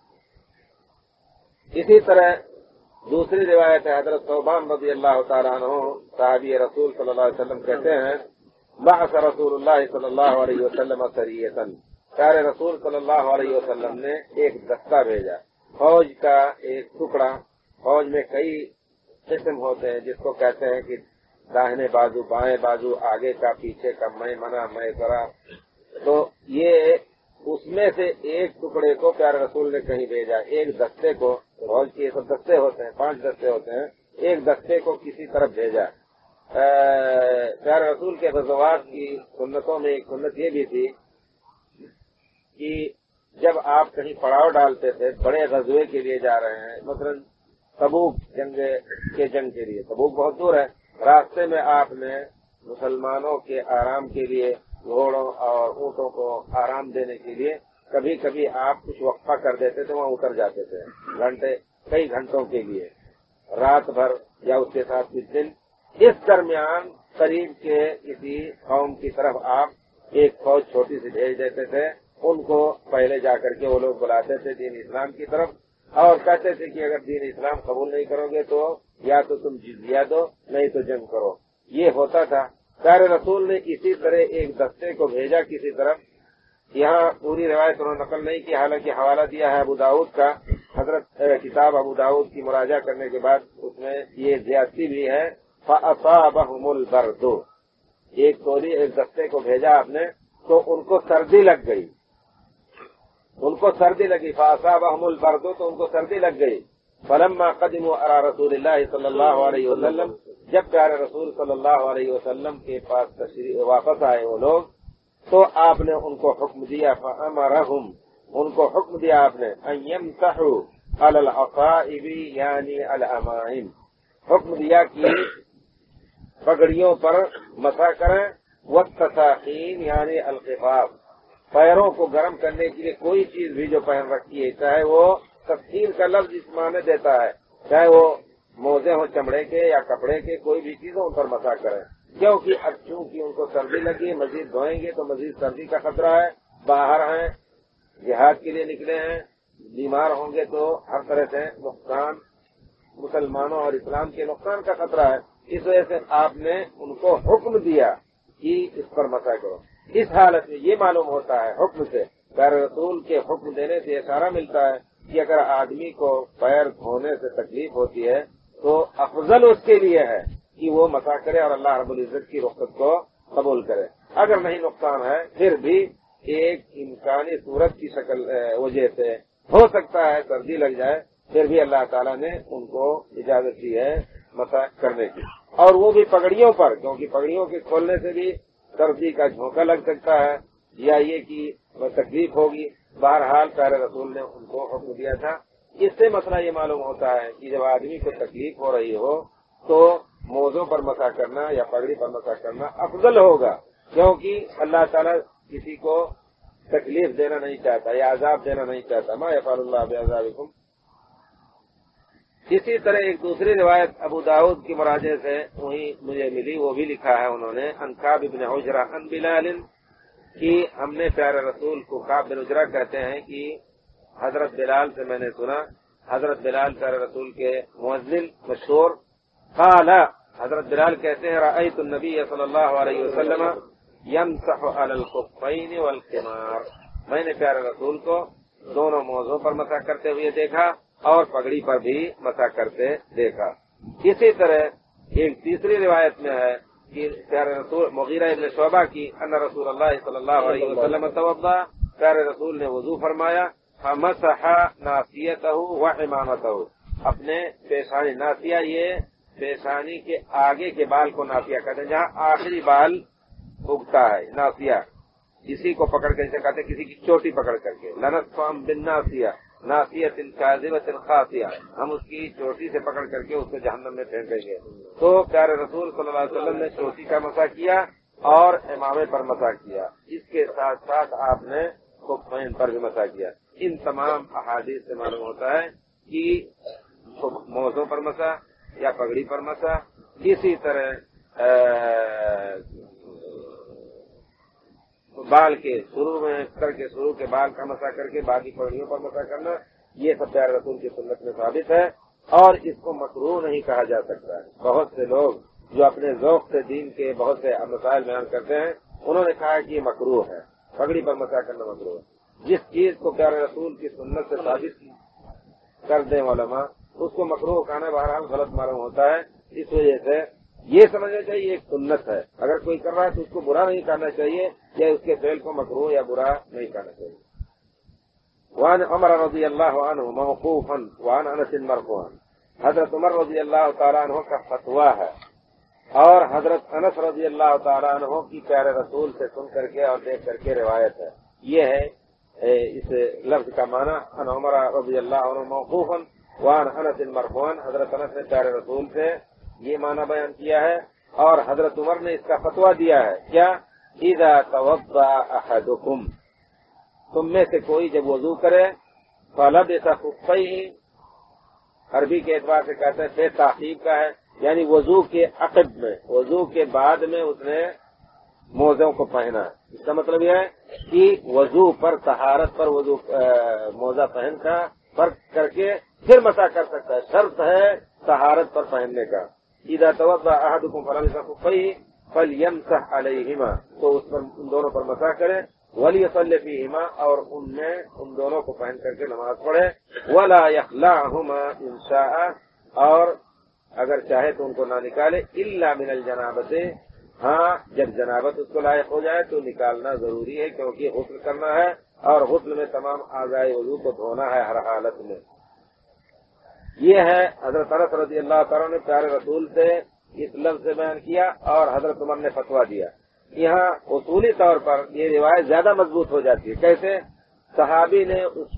اسی طرح دوسری روایت ہے، حضرت ثوبان رضی اللہ تعالیٰ عنہ صحابی رسول صلی اللہ علیہ وسلم کہتے ہیں بعث رسول اللہ صلی اللہ علیہ وسلم سریۃً، پیارے رسول صلی اللہ علیہ وسلم نے ایک دستہ بھیجا، فوج کا ایک ٹکڑا۔ فوج میں کئی قسم ہوتے ہیں جس کو کہتے ہیں کہ داہنے بازو، بائیں بازو، آگے کا، پیچھے کا، میمنہ، میسرہ، تو یہ اس میں سے ایک ٹکڑے کو پیارے رسول نے کہیں بھیجا، ایک دستے کو، فوج کے 100 دستے ہوتے ہیں، 5 دستے ہوتے ہیں، ایک دستے کو کسی طرف بھیجا، پیارے رسول کے غزوات کی سنتوں میں ایک سنت یہ بھی تھی کہ جب آپ کہیں پڑاؤ ڈالتے تھے بڑے غزوے کے لیے جا رہے ہیں، مثلا تبوک جنگ کے لیے، تبوک بہت دور ہے، راستے میں آپ نے مسلمانوں کے آرام کے لیے گھوڑوں اور اونٹوں کو آرام دینے کے لیے کبھی کبھی آپ کچھ وقفہ کر دیتے تھے، وہاں اتر جاتے تھے کئی گھنٹوں کے لیے، رات بھر یا اس کے ساتھ کچھ دن۔ اس درمیان قریب کے کسی قوم کی طرف آپ ایک فوج چھوٹی سی بھیج دیتے تھے، ان کو پہلے جا کر کے وہ لوگ بلاتے تھے دین اسلام کی طرف، اور کہتے تھے کہ اگر دین اسلام قبول نہیں کرو گے تو یا تو تم جزیہ دو نہیں تو جنگ کرو۔ یہ ہوتا تھا۔ پیارے رسول نے اسی طرح ایک دستے کو بھیجا کسی طرف، یہاں پوری روایت انہوں نے نقل نہیں کی، حالانکہ حوالہ دیا ہے ابو داؤد کا، حضرت کتاب ابو داؤد کی مراجعہ کرنے کے بعد اس میں یہ زیادتی بھی ہے، فَأَصَابَهُمُ الْبَرْدُ، ایک ٹولی ایک دستے کو بھیجا آپ نے تو ان کو سردی لگ گئی، فَأَصَابَهُمُ الْبَرْدُ، تو ان کو سردی لگ گئی۔ فَلَمَّا قَدِمُوا عَلَىٰ رَسُولِ اللَّهِ صلی اللہ علیہ وسلم، جب پیارے رسول صلی اللہ علیہ وسلم کے پاس واپس آئے وہ لوگ، تو آپ نے ان کو حکم دیا، فَأَمَرَهُمْ، ان کو حکم دیا آپ نے، أَن يَمْسَحُوا عَلَى الْعَصَائِبِ یعنی الْأَمَائِمِ، حکم دیا کہ پگڑیوں پر مسح کریں، وَالتَّسَاخِينِ یعنی الْخِفَافِ، پیروں کو گرم کرنے کے لیے کوئی چیز بھی جو پہن رکھی ہے، چاہے وہ تسخیر کا لفظ اس معنی دیتا ہے، چاہے وہ موزے ہوں چمڑے کے یا کپڑے کے، کوئی بھی چیز ہو ان پر مسح کریں، کیونکہ اب چونکہ ان کو سردی لگی، مزید دھوئیں گے تو مزید سردی کا خطرہ ہے، باہر ہیں، جہاد کے لیے نکلے ہیں، بیمار ہوں گے تو ہر طرح سے نقصان، مسلمانوں اور اسلام کے نقصان کا خطرہ ہے، اس وجہ سے آپ نے ان کو حکم دیا کہ اس پر مسح کرو۔ اس حالت میں یہ معلوم ہوتا ہے حکم سے، پیارے رسول کے حکم دینے سے اشارہ ملتا ہے کہ اگر آدمی کو پیر دھونے سے تکلیف ہوتی ہے تو افضل اس کے لیے ہے کہ وہ مسح کرے اور اللہ رب العزت کی رخصت کو قبول کرے۔ اگر نہیں نقصان ہے پھر بھی ایک امکانی صورت کی شکل وجہ سے ہو سکتا ہے سردی لگ جائے، پھر بھی اللہ تعالیٰ نے ان کو اجازت دی ہے مسح کرنے کی، اور وہ بھی پگڑیوں پر، کیونکہ پگڑیوں کے کھولنے سے بھی سردی کا جھونکا لگ سکتا ہے یا یہ کہ تکلیف ہوگی۔ بہرحال پیارے رسول نے ان کو حکم دیا تھا۔ اس سے مسئلہ یہ معلوم ہوتا ہے کہ جب آدمی کو تکلیف ہو رہی ہو تو موزوں پر مسح کرنا یا پگڑی پر مسح کرنا افضل ہوگا، کیونکہ اللہ تعالیٰ کسی کو تکلیف دینا نہیں چاہتا یا عذاب دینا نہیں چاہتا، ما یفعل اللہ بعذابکم۔ اسی طرح ایک دوسری روایت ابو داؤد کی مراجع سے وہی مجھے ملی، وہ بھی لکھا ہے انہوں نے، عن کعب بن عجرہ عن بلال، کہ ہم نے پیارے رسول کو، کعب بن عجرہ کہتے ہیں کہ حضرت بلال سے میں نے سنا، حضرت بلال پیارے رسول کے مؤذن مشہور، قال، حضرت بلال کہتے ہیں، رأیت النبی صلی اللہ علیہ وسلم یمسح علی الخفین والخمار، میں نے پیارے رسول کو دونوں موضوع پر مسح کرتے ہوئے دیکھا اور پگڑی پر بھی مسح کرتے دیکھا۔ اسی طرح ایک تیسری روایت میں ہے کہ پیارے رسول مغیرہ ابن شعبہ کی، ان رسول اللہ صلی اللہ علیہ وسلم توضا، پیارے رسول نے وضو فرمایا، فمسح ناصیتہ وعمامتہ، اپنے پیشانی، ناصیہ یہ پیشانی کے آگے کے بال کو ناصیہ کہتے ہیں، جہاں آخری بال اگتا ہے ناصیہ، اسی کو پکڑ کے جسے کہتے ہیں کسی کی چوٹی پکڑ کر کے، لنصفہم بالناصیہ ناصیۃ کاذبۃ خاطیہ، ہم اس کی چوٹی سے پکڑ کر کے اس کو جہنم میں پھینک دیں گے۔ تو پیارے رسول صلی اللہ علیہ وسلم نے چوٹی کا مسح کیا اور امامے پر مسح کیا، اس کے ساتھ ساتھ آپ نے خفین پر بھی مسح کیا۔ ان تمام احادیث سے معلوم ہوتا ہے کہ موزوں پر مسح یا پگڑی پر مسح، اسی طرح بال کے شروع میں سر کے شروع کے بال کا مسح کر کے باقی پگڑیوں پر مسح کرنا، یہ سب پیارے رسول کی سنت میں ثابت ہے اور اس کو مکروہ نہیں کہا جا سکتا ہے۔ بہت سے لوگ جو اپنے ذوق سے دین کے بہت سے مسائل بیان کرتے ہیں، انہوں نے کہا کہ یہ مکروہ ہے، پگڑی پر مسح کرنا مکروہ ہے۔ جس چیز کو پیارے رسول کی سنت سے ثابت کر دیں علماء، اس کو مکروہ کہنا بہرحال غلط معلوم ہوتا ہے۔ اس وجہ سے یہ سمجھنا چاہیے ایک سنت ہے، اگر کوئی کر رہا ہے تو اس کو برا نہیں کرنا چاہیے یا اس کے فعل کو مکروہ یا برا نہیں کرنا چاہیے۔ وعن عمر رضی اللہ عنہ موقوفا وعن انس مرفوعا، حضرت عمر رضی اللہ تعالیٰ عنہ کا فتویٰ ہے اور حضرت انس رضی اللہ تعالیٰ عنہ کی پیارے رسول سے سن کر کے اور دیکھ کر کے روایت ہے. یہ ہے اس لفظ کا معنی. عن عمر رضی اللہ عنہ موقوفا وعن انس مرفوعا. حضرت انس نے پیارے رسول سے یہ معنی بیان کیا ہے اور حضرت عمر نے اس کا فتویٰ دیا ہے. کیا؟ اذا توضأ احدکم، تم میں سے کوئی جب وضو کرے، فلبس خفیہ، عربی کے اعتبار سے کہتے ہیں بے تاخیر کا ہے، یعنی وضو کے عقب میں، وضو کے بعد میں اس نے موزوں کو پہنا. اس کا مطلب یہ ہے کہ وضو پر طہارت پر وضو موزہ پہن کا فرق کر کے پھر مسح کر سکتا ہے. شرط ہے طہارت پر پہننے کا. اذا توضأ احدکم فلبس خفیہ فلیمسح علیہما، تو اس پر ان دونوں پر مسح کرے. ولیصلی فیہما، اور ان دونوں کو پہن کر کے نماز پڑھے. ولا یخلعہما ان شاء، اور اگر چاہے تو ان کو نہ نکالے. الا من الجنابۃ، ہاں جب جنابت اس کو لائق ہو جائے تو نکالنا ضروری ہے، کیونکہ غسل کرنا ہے اور غسل میں تمام اعضاء وضو کو دھونا ہے ہر حالت میں. یہ ہے حضرت انس رضی اللہ تعالیٰ نے پیارے رسول سے اس لفظ سے بیان کیا اور حضرت عمر نے فتویٰ دیا. یہاں اصولی طور پر یہ روایت زیادہ مضبوط ہو جاتی ہے. کیسے؟ صحابی نے اس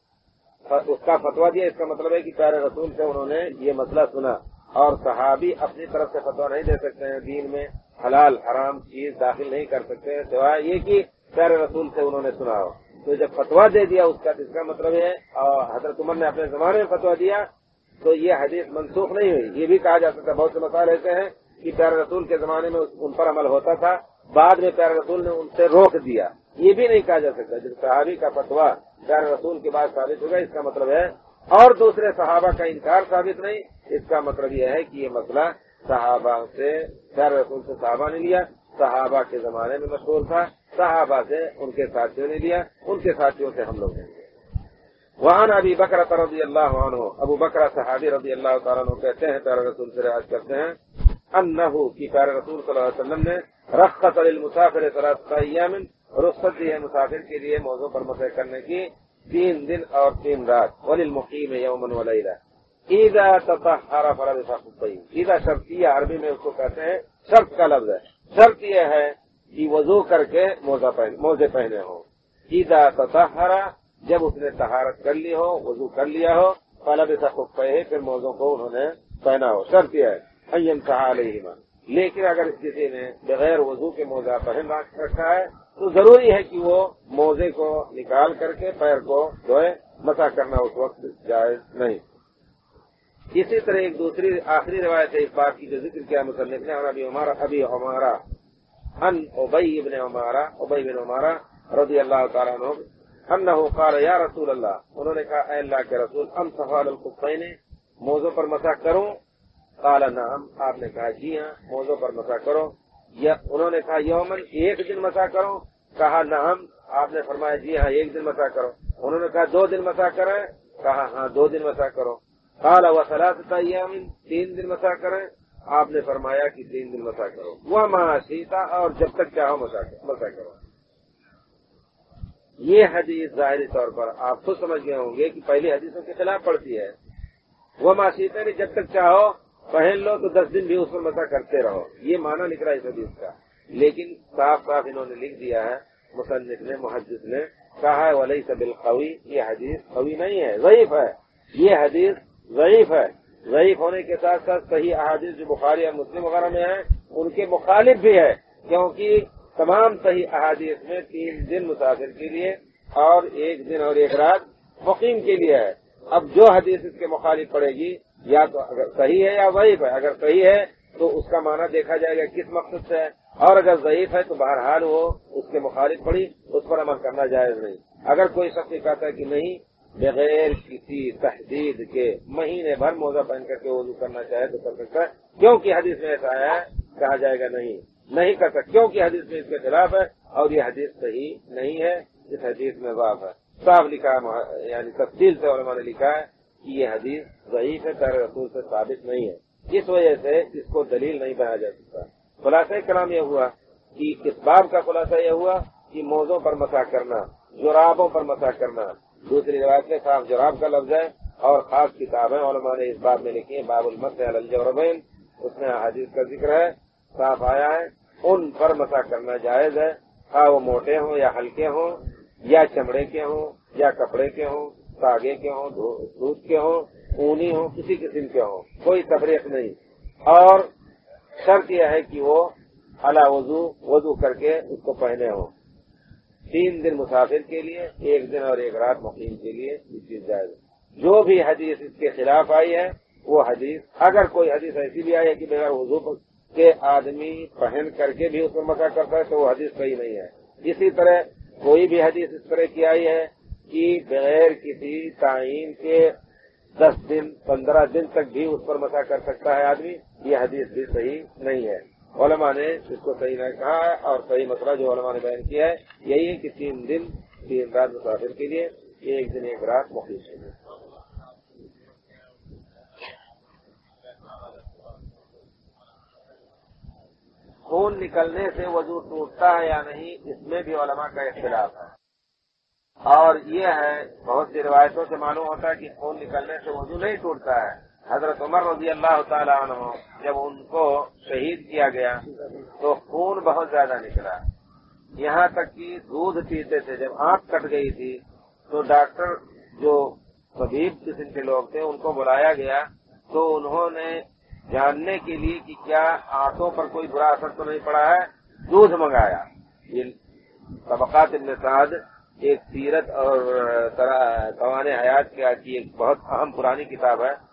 کا فتویٰ دیا، اس کا مطلب ہے کہ پیارے رسول سے انہوں نے یہ مسئلہ سنا، اور صحابی اپنی طرف سے فتویٰ نہیں دے سکتے ہیں. دین میں حلال حرام چیز داخل نہیں کر سکتے ہیں سوائے یہ کہ پیارے رسول سے انہوں نے سنا ہو. تو جب فتویٰ دے دیا اس کا، اس کا مطلب ہے، اور حضرت عمر نے اپنے زمانے میں فتویٰ دیا تو یہ حدیث منسوخ نہیں ہوئی. یہ بھی کہا جا سکتا ہے، بہت سے مسائل ایسے ہیں کہ پیارے رسول کے زمانے میں ان پر عمل ہوتا تھا، بعد میں پیارے رسول نے ان سے روک دیا. یہ بھی نہیں کہا جا سکتا. جب صحابی کا فتویٰ پیارے رسول کے بعد ثابت ہوگا، اس کا مطلب ہے اور دوسرے صحابہ کا انکار ثابت نہیں. اس کا مطلب یہ ہے کہ یہ مسئلہ صحابہ سے، پیارے رسول سے صحابہ نے لیا، صحابہ کے زمانے میں مشہور تھا، صحابہ سے ان کے ساتھیوں نے لیا، ان کے ساتھیوں سے ہم لوگ نے لیا. وعن ابی بکر رضی اللہ عنہ، ابو بکر صحابی رضی اللہ تعالیٰ عنہ کہتے ہیں، پیارے رسول سے روایت کرتے ہیں، انہو کی پیارے رسول صلی اللہ علیہ وسلم نے رخص للمسافر ثلاثۃ ایام، رخصت دی ہے مسافر کے لیے موضوع پر مسح کرنے کی 3 دن اور 3 رات. وللمقیم یوما ولیلہ اذا تطہر فلبس خفیہ. اذا شرطیہ عربی میں اس کو کہتے ہیں، شرط کا لفظ ہے. شرط یہ ہے کہ وضو کر کے موزے پہنے ہوں. اذا تطہر، جب اس نے طہارت کر لی ہو، وضو کر لیا ہو، فلبس خفیہ، پھر موزوں کو انہوں نے پہنا ہو. شرط یہ ہے ان یمسح علیہما. لیکن اگر کسی نے بغیر وضو کے موزہ پہن رکھا ہے تو ضروری ہے کہ وہ موزے کو نکال کر کے پیر کو دھوئے. مسح کرنا اس وقت جائز نہیں. اسی طرح ایک دوسری آخری روایت ہے اس بات کی جو ذکر کیا مصنف نے، ابی عمارہ ان ابی بن عمارہ رضی اللہ تعالیٰ عنہ انہ قال یا رسول اللہ، انہوں نے کہا اے اللہ کے رسول، امسح علی الخفین، موزوں پر مسح کروں؟ قال نعم، آپ نے کہا جی ہاں موزوں پر مسح کرو. یا انہوں نے کہا یومن، ایک دن مسح کرو؟ کہا نعم، آپ نے فرمایا جی ہاں 1 دن مسح کرو. انہوں نے کہا 2 دن مسح کریں؟ کہا ہاں 2 دن مسح کرو. قال وثلاثۃ ایام، 3 دن مسح کریں؟ آپ نے فرمایا کہ 3 دن مسح کرو. وما شئت، اور جب تک چاہو مسح کرو. یہ حدیث ظاہری طور پر آپ خود سمجھ گئے ہوں گے کہ پہلی حدیثوں کے خلاف پڑتی ہے. وما شئت نے جب تک چاہو پہن لو تو 10 دن بھی اس پر مسح کرتے رہو، یہ معنی نکلا اس حدیث کا. لیکن صاف صاف انہوں نے لکھ دیا ہے، مصنف نے، محدث نے کہا ہے ولیس بالقوی، یہ حدیث قوی نہیں ہے، ضعیف ہے. یہ حدیث ضعیف ہے. ضعیف ہونے کے ساتھ ساتھ صحیح احادیث جو بخاری اور مسلم وغیرہ میں ہیں ان کے مخالف بھی ہے، کیونکہ تمام صحیح احادیث میں 3 دن مسافر کے لیے اور 1 دن اور 1 رات مقیم کے لیے ہے. اب جو حدیث اس کے مخالف پڑے گی یا تو اگر صحیح ہے یا ضعیف ہے. اگر صحیح ہے تو اس کا معنی دیکھا جائے گا کس مقصد سے ہے، اور اگر ضعیف ہے تو بہرحال وہ اس کے مخالف پڑی، اس پر عمل کرنا جائز نہیں. اگر کوئی شخص کہتا ہے کہ نہیں بغیر کسی تحدید کے مہینے بھر موزہ پہن کر کے وضو کرنا چاہے تو کر سکتا ہے، کیونکہ حدیث میں ایسا آیا ہے، کہا جائے گا نہیں کر سکتا، کیونکہ حدیث میں اس کے خلاف ہے اور یہ حدیث صحیح نہیں ہے. اس حدیث میں ضعف ہے، صاف لکھا ہے، یعنی تفصیل سے علماء نے لکھا ہے کہ یہ حدیث ضعیف ہے، پیارے رسول سے ثابت نہیں ہے. اس وجہ سے اس کو دلیل نہیں بنایا جا سکتا. خلاصہ کلام یہ ہوا کہ اس باب کا خلاصہ یہ ہوا کہ موزوں پر مسح کرنا، جرابوں پر مسح کرنا. دوسری روایت میں صاف جراب کا لفظ ہے اور خاص کتابیں علماء نے اس باب میں لکھی ہیں، باب المسح علی الجوربین، اس میں حدیث کا ذکر ہے، صاف آیا ہے، ان پر مسح کرنا جائز ہے، خواہ وہ موٹے ہوں یا ہلکے ہوں یا چمڑے کے ہوں یا کپڑے کے ہوں، ساگے کے ہوں، دودھ کے ہوں، اونی ہوں، کسی قسم کے ہوں، کوئی تفریق نہیں۔ اور شرط یہ ہے کہ وہ علی وضو کر کے اس کو پہنے ہوں۔ 3 دن مسافر کے لیے، 1 دن اور 1 رات مقیم کے لیے یہ چیز جائز ہے۔ جو بھی حدیث اس کے خلاف آئی ہے وہ حدیث، اگر کوئی حدیث ایسی بھی آئی ہے کہ بغیر وضو کے آدمی پہن کر کے بھی اس پر مسح کرتا ہے تو وہ حدیث صحیح نہیں ہے۔ اسی طرح کوئی بھی حدیث اس طرح کی آئی ہے کہ بغیر کسی تعین کے 10 دن 15 دن تک بھی اس پر مسح کر سکتا ہے آدمی، یہ حدیث بھی صحیح نہیں ہے۔ علماء نے اس کو صحیح نہیں کہا ہے، اور صحیح مسئلہ جو علماء نے بیان کیا ہے یہی ہے کہ 3 دن 3 رات مسافر کے لیے، 1 دن 1 رات مقیم کے لیے۔ خون نکلنے سے وضو ٹوٹتا ہے یا نہیں، اس میں بھی علماء کا اختلاف ہے، اور یہ ہے بہت سی روایتوں سے معلوم ہوتا ہے کہ خون نکلنے سے وضو نہیں ٹوٹتا ہے۔ حضرت عمر رضی اللہ تعالیٰ عنہ جب ان کو شہید کیا گیا تو خون بہت زیادہ نکلا، یہاں تک کہ دودھ پیتے تھے، جب آنکھ کٹ گئی تھی تو ڈاکٹر جو طبیب قسم کے لوگ تھے ان کو بلایا گیا تو انہوں نے جاننے کے لیے کہ کیا آنکھوں پر کوئی برا اثر تو نہیں پڑا ہے، دودھ منگایا۔ یہ طبقات ابن سعد ایک سیرت اور توانِ حیات کی ایک بہت اہم پرانی کتاب ہے،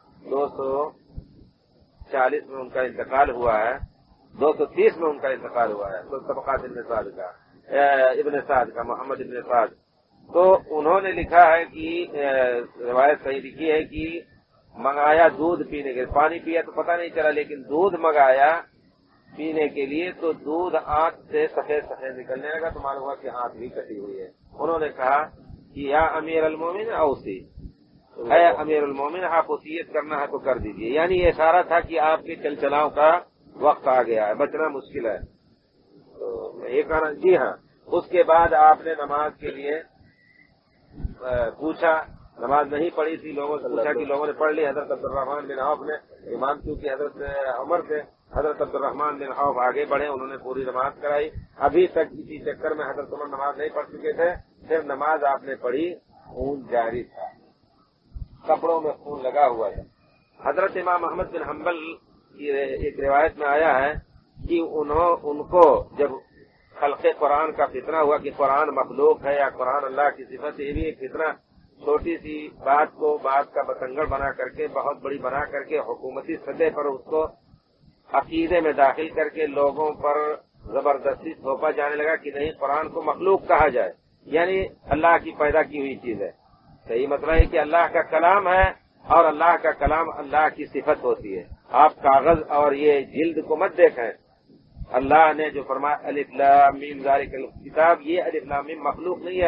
240 میں ان کا انتقال ہوا ہے، 230 میں ان کا انتقال ہوا ہے، تو طبقات ابن سعد کا محمد ابن سعد، تو انہوں نے لکھا ہے کہ روایت صحیح لکھی ہے کہ منگایا دودھ پینے کے، پانی پیا تو پتہ نہیں چلا، لیکن دودھ منگایا پینے کے لیے تو دودھ آنکھ سے سفید سفید نکلنے لگا، تو معلوم ہوا کہ آنکھ بھی کٹی ہوئی ہے۔ انہوں نے کہا کہ یا امیر المومن اوصی، اے امیر المومن آپ وصیت کرنا ہے تو کر دیجیے، یعنی یہ اشارہ تھا کہ آپ کے چلچلاؤں کا وقت آ گیا ہے، بچنا مشکل ہے۔ تو یہ کہنا جی ہاں۔ اس کے بعد آپ نے نماز کے لیے پوچھا، نماز نہیں پڑھی تھی، لوگوں سے پوچھا کہ لوگوں نے پڑھ لی، حضرت عبد الرحمن بن عوف نے، امام کیونکہ حضرت عمر سے، حضرت عبد الرحمن بن عوف آگے بڑھے، انہوں نے پوری نماز کرائی۔ ابھی تک اسی چکر میں حضرت عمر نماز نہیں پڑھ چکے تھے، پھر نماز آپ نے پڑھی، خون جاری تھا، کپڑوں میں خون لگا ہوا تھا۔ حضرت امام احمد بن حنبل کی ایک روایت میں آیا ہے کہ ان کو جب خلق قرآن کا فتنہ ہوا کہ قرآن مخلوق ہے یا قرآن اللہ کی صفت ہے، یہ بھی ایک فتنہ، چھوٹی سی بات کو بات کا بتنگڑ بنا کر کے، بہت بڑی بنا کر کے، حکومتی سطح پر اس کو عقیدے میں داخل کر کے لوگوں پر زبردستی تھوپا جانے لگا کہ نہیں، قرآن کو مخلوق کہا جائے، یعنی اللہ کی پیدا کی ہوئی چیز ہے۔ صحیح مسئلہ ہے کہ اللہ کا کلام ہے، اور اللہ کا کلام اللہ کی صفت ہوتی ہے۔ آپ کاغذ اور یہ جلد کو مت دیکھیں، اللہ نے جو فرمایا الف لام میم ذالک الکتاب، یہ الف لام میم مخلوق نہیں ہے،